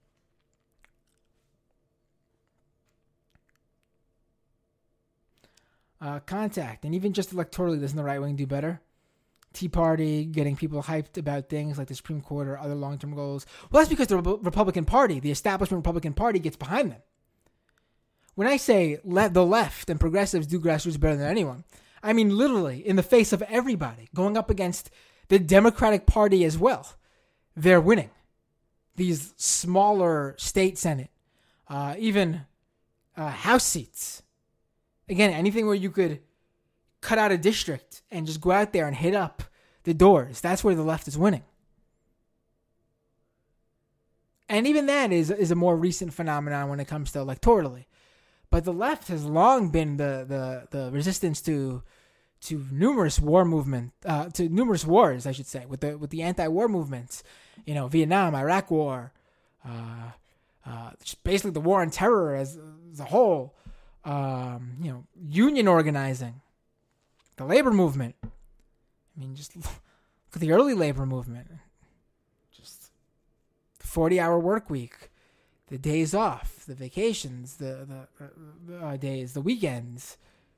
Uh, contact. And even just electorally, doesn't the right wing do better? Tea Party, getting people hyped about things like the Supreme Court or other long-term goals. Well, that's because the Re- Republican Party, the establishment Republican Party, gets behind them. When I say le- the left and progressives do grassroots better than anyone, I mean literally in the face of everybody, going up against the Democratic Party as well. They're winning. These smaller state Senate, uh, even uh, House seats. Again, anything where you could cut out a district and just go out there and hit up the doors. That's where the left is winning. And even that is, is a more recent phenomenon when it comes to electorally. But the left has long been the, the, the resistance to to numerous war movement, uh, to numerous wars, I should say, with the with the anti-war movements, you know, Vietnam, Iraq War, uh, uh, just basically the war on terror as, as a whole, um, you know, union organizing, the labor movement. I mean, just look at the early labor movement, just the forty-hour work week, the days off, the vacations, the the, the uh, days, the weekends.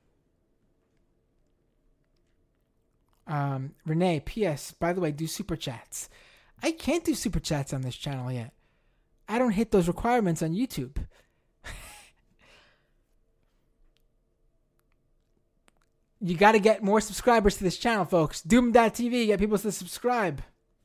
Um, Renee, P S By the way, do super chats. I can't do super chats on this channel yet. I don't hit those requirements on YouTube. You got to get more subscribers to this channel, folks. Doom dot T V, get people to subscribe.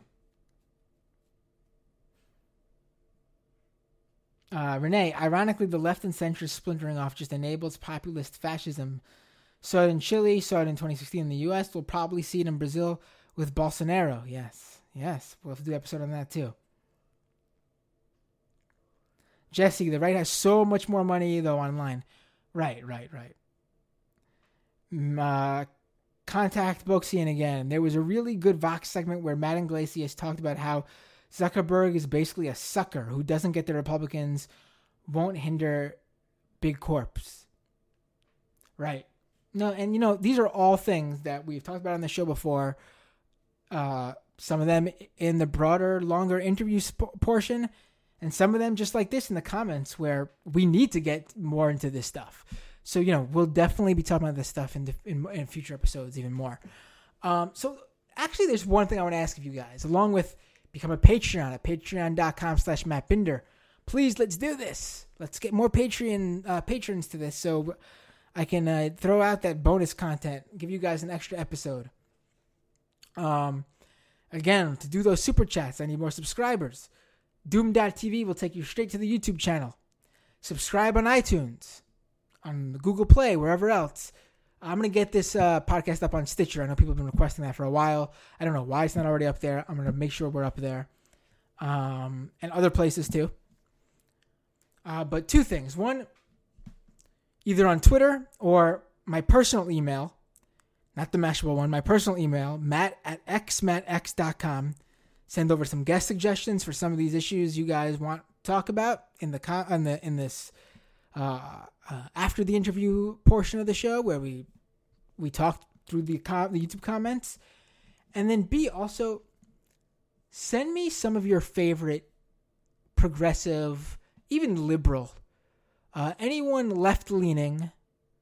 Uh, Renee, ironically, the left and centrist splintering off just enables populist fascism. Saw it in Chile, saw it in twenty sixteen in the U S. We'll probably see it in Brazil with Bolsonaro. Yes, yes, we'll have to do an episode on that too. Jesse, the right has so much more money though online. Right, right, right. Uh, contact Boxian again. There was a really good Vox segment where Matt Iglesias talked about how Zuckerberg is basically a sucker who doesn't get the Republicans, won't hinder big corps. Right. No, and you know, these are all things that we've talked about on the show before. Uh, some of them in the broader, longer interview sp- portion, and some of them just like this in the comments where we need to get more into this stuff. So, you know, we'll definitely be talking about this stuff in, the, in, in future episodes even more. Um, so actually, there's one thing I want to ask of you guys, along with become a Patreon at patreon.com slash Matt Binder. Please, let's do this. Let's get more Patreon uh, patrons to this so I can uh, throw out that bonus content, give you guys an extra episode. Um, again, to do those super chats, I need more subscribers. Doom dot T V will take you straight to the YouTube channel. Subscribe on iTunes, on Google Play, wherever else. I'm going to get this uh, podcast up on Stitcher. I know people have been requesting that for a while. I don't know why it's not already up there. I'm going to make sure we're up there. Um, and other places too. Uh, but two things. One, either on Twitter or my personal email, not the Mashable one, my personal email, matt at x matt x dot com. Send over some guest suggestions for some of these issues you guys want to talk about in the con- in the in this uh, uh, after the interview portion of the show where we we talked through the com- the YouTube comments, and then B, also send me some of your favorite progressive, even liberal, uh, anyone left leaning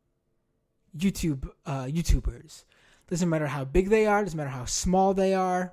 YouTube uh, YouTubers. Doesn't matter how big they are. Doesn't matter how small they are.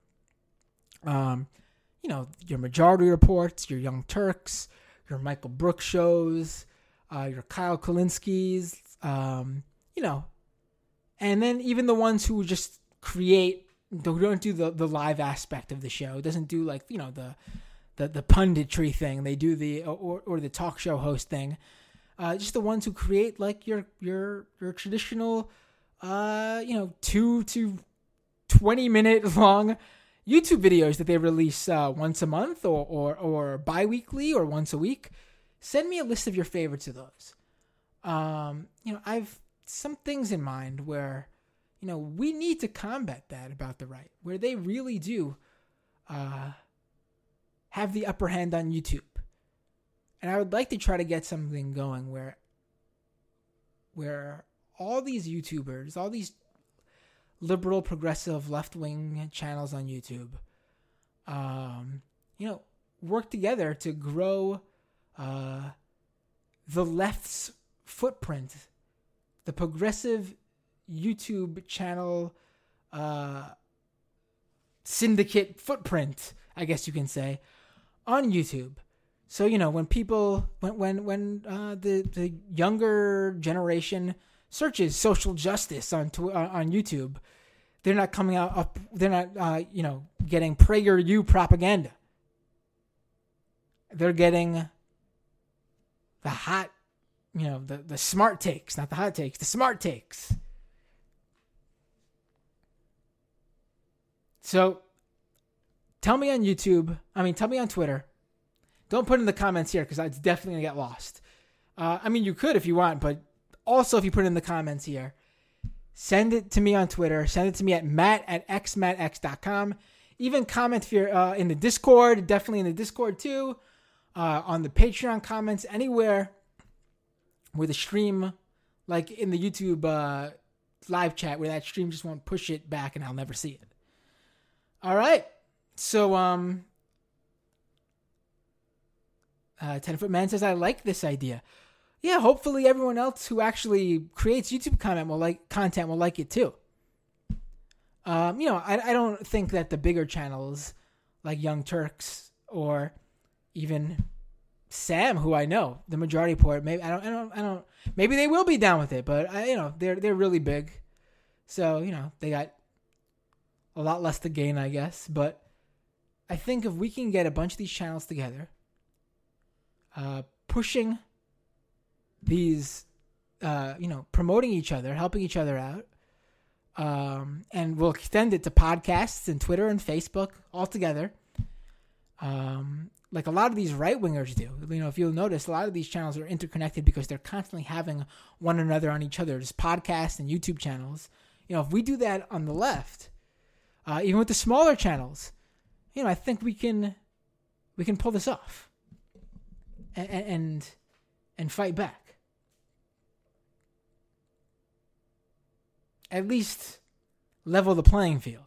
Um, you know, your Majority Reports, your Young Turks, your Michael Brooks shows, uh, your Kyle Kalinskis, um, you know, and then even the ones who just create, don't do the, the live aspect of the show. It doesn't do like, you know, the, the, the punditry thing. They do the, or, or the talk show host thing. Uh, just the ones who create like your, your, your traditional, uh, you know, two to twenty minute long YouTube videos that they release uh, once a month or, or, or bi-weekly or once a week. Send me a list of your favorites of those. Um, you know, I've some things in mind where, you know, we need to combat that about the right, where they really do uh, have the upper hand on YouTube. And I would like to try to get something going where, where all these YouTubers, all these liberal, progressive, left-wing channels on YouTube, um, you know, work together to grow uh, the left's footprint, the progressive YouTube channel uh, syndicate footprint, I guess you can say, on YouTube. So, you know, when people, when when when uh, the the younger generation searches social justice on tw- uh, on YouTube, they're not coming out up. They're not, uh, you know, getting PragerU propaganda. They're getting the hot, you know, the the smart takes, not the hot takes, the smart takes. So, tell me on YouTube. I mean, tell me on Twitter. Don't put it in the comments here because it's definitely going to get lost. Uh, I mean, you could if you want, but also if you put it in the comments here, send it to me on Twitter. Send it to me at matt at x matt x dot com. Even comment if you're uh, in the Discord, definitely in the Discord too, uh, on the Patreon comments, anywhere where the stream, like in the YouTube uh, live chat, where that stream just won't push it back and I'll never see it. All right. So, um... Uh, Ten Foot Man says, I like this idea. Yeah, hopefully everyone else who actually creates YouTube comment will like content will like it too. Um, you know, I, I don't think that the bigger channels like Young Turks or even Sam, who I know, the Majority Report, maybe I don't, I don't, I don't. Maybe they will be down with it, but I, you know, they're they're really big, so you know they got a lot less to gain, I guess. But I think if we can get a bunch of these channels together. Uh, pushing these, uh, you know, promoting each other, helping each other out, Um, and we'll extend it to podcasts and Twitter and Facebook all together. Um, like a lot of these right-wingers do. You know, if you'll notice, a lot of these channels are interconnected because they're constantly having one another on each other's podcasts and YouTube channels. You know, if we do that on the left, uh, even with the smaller channels, you know, I think we can we can pull this off and and, and fight back. At least level the playing field.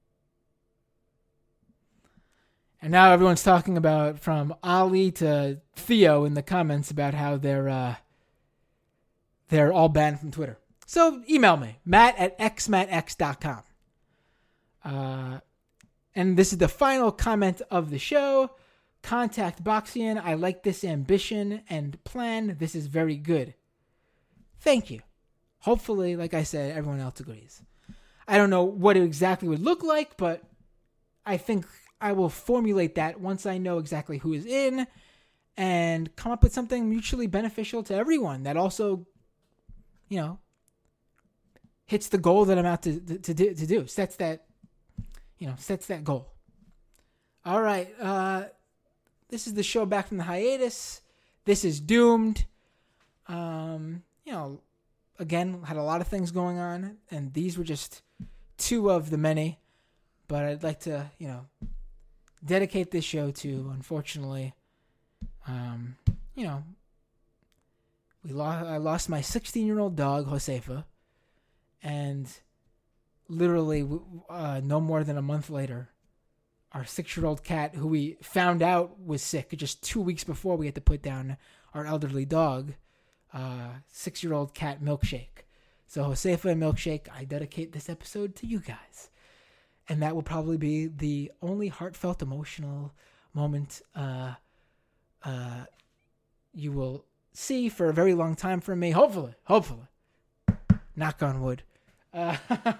And now everyone's talking about, from Ali to Theo in the comments, about how they're uh, they're all banned from Twitter. So email me, matt at x matt x dot com. Uh, and this is the final comment of the show. Contact Boxian. I like this ambition and plan. This is very good. Thank you. Hopefully, like I said, everyone else agrees. I don't know what it exactly would look like, but I think I will formulate that once I know exactly who is in and come up with something mutually beneficial to everyone that also, you know, hits the goal that I'm out to to, to, do, to do. Sets that, you know, sets that goal. All right. Uh, this is the show back from the hiatus. This is Doomed. Um, you know, again, had a lot of things going on, and these were just two of the many. But I'd like to, you know, dedicate this show to, unfortunately, um, you know, we lost. I lost my sixteen-year-old dog, Josefa, and literally uh, no more than a month later, our six-year-old cat, who we found out was sick just two weeks before we had to put down our elderly dog, uh, six-year-old cat Milkshake. So Josefa and Milkshake, I dedicate this episode to you guys. And that will probably be the only heartfelt, emotional moment uh, uh, you will see for a very long time from me. Hopefully. Hopefully. Knock on wood. Uh,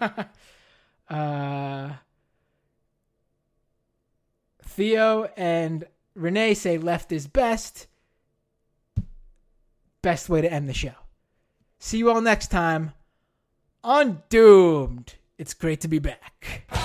uh, Theo and Renee say left is best. Best way to end the show. See you all next time on Doomed. It's great to be back.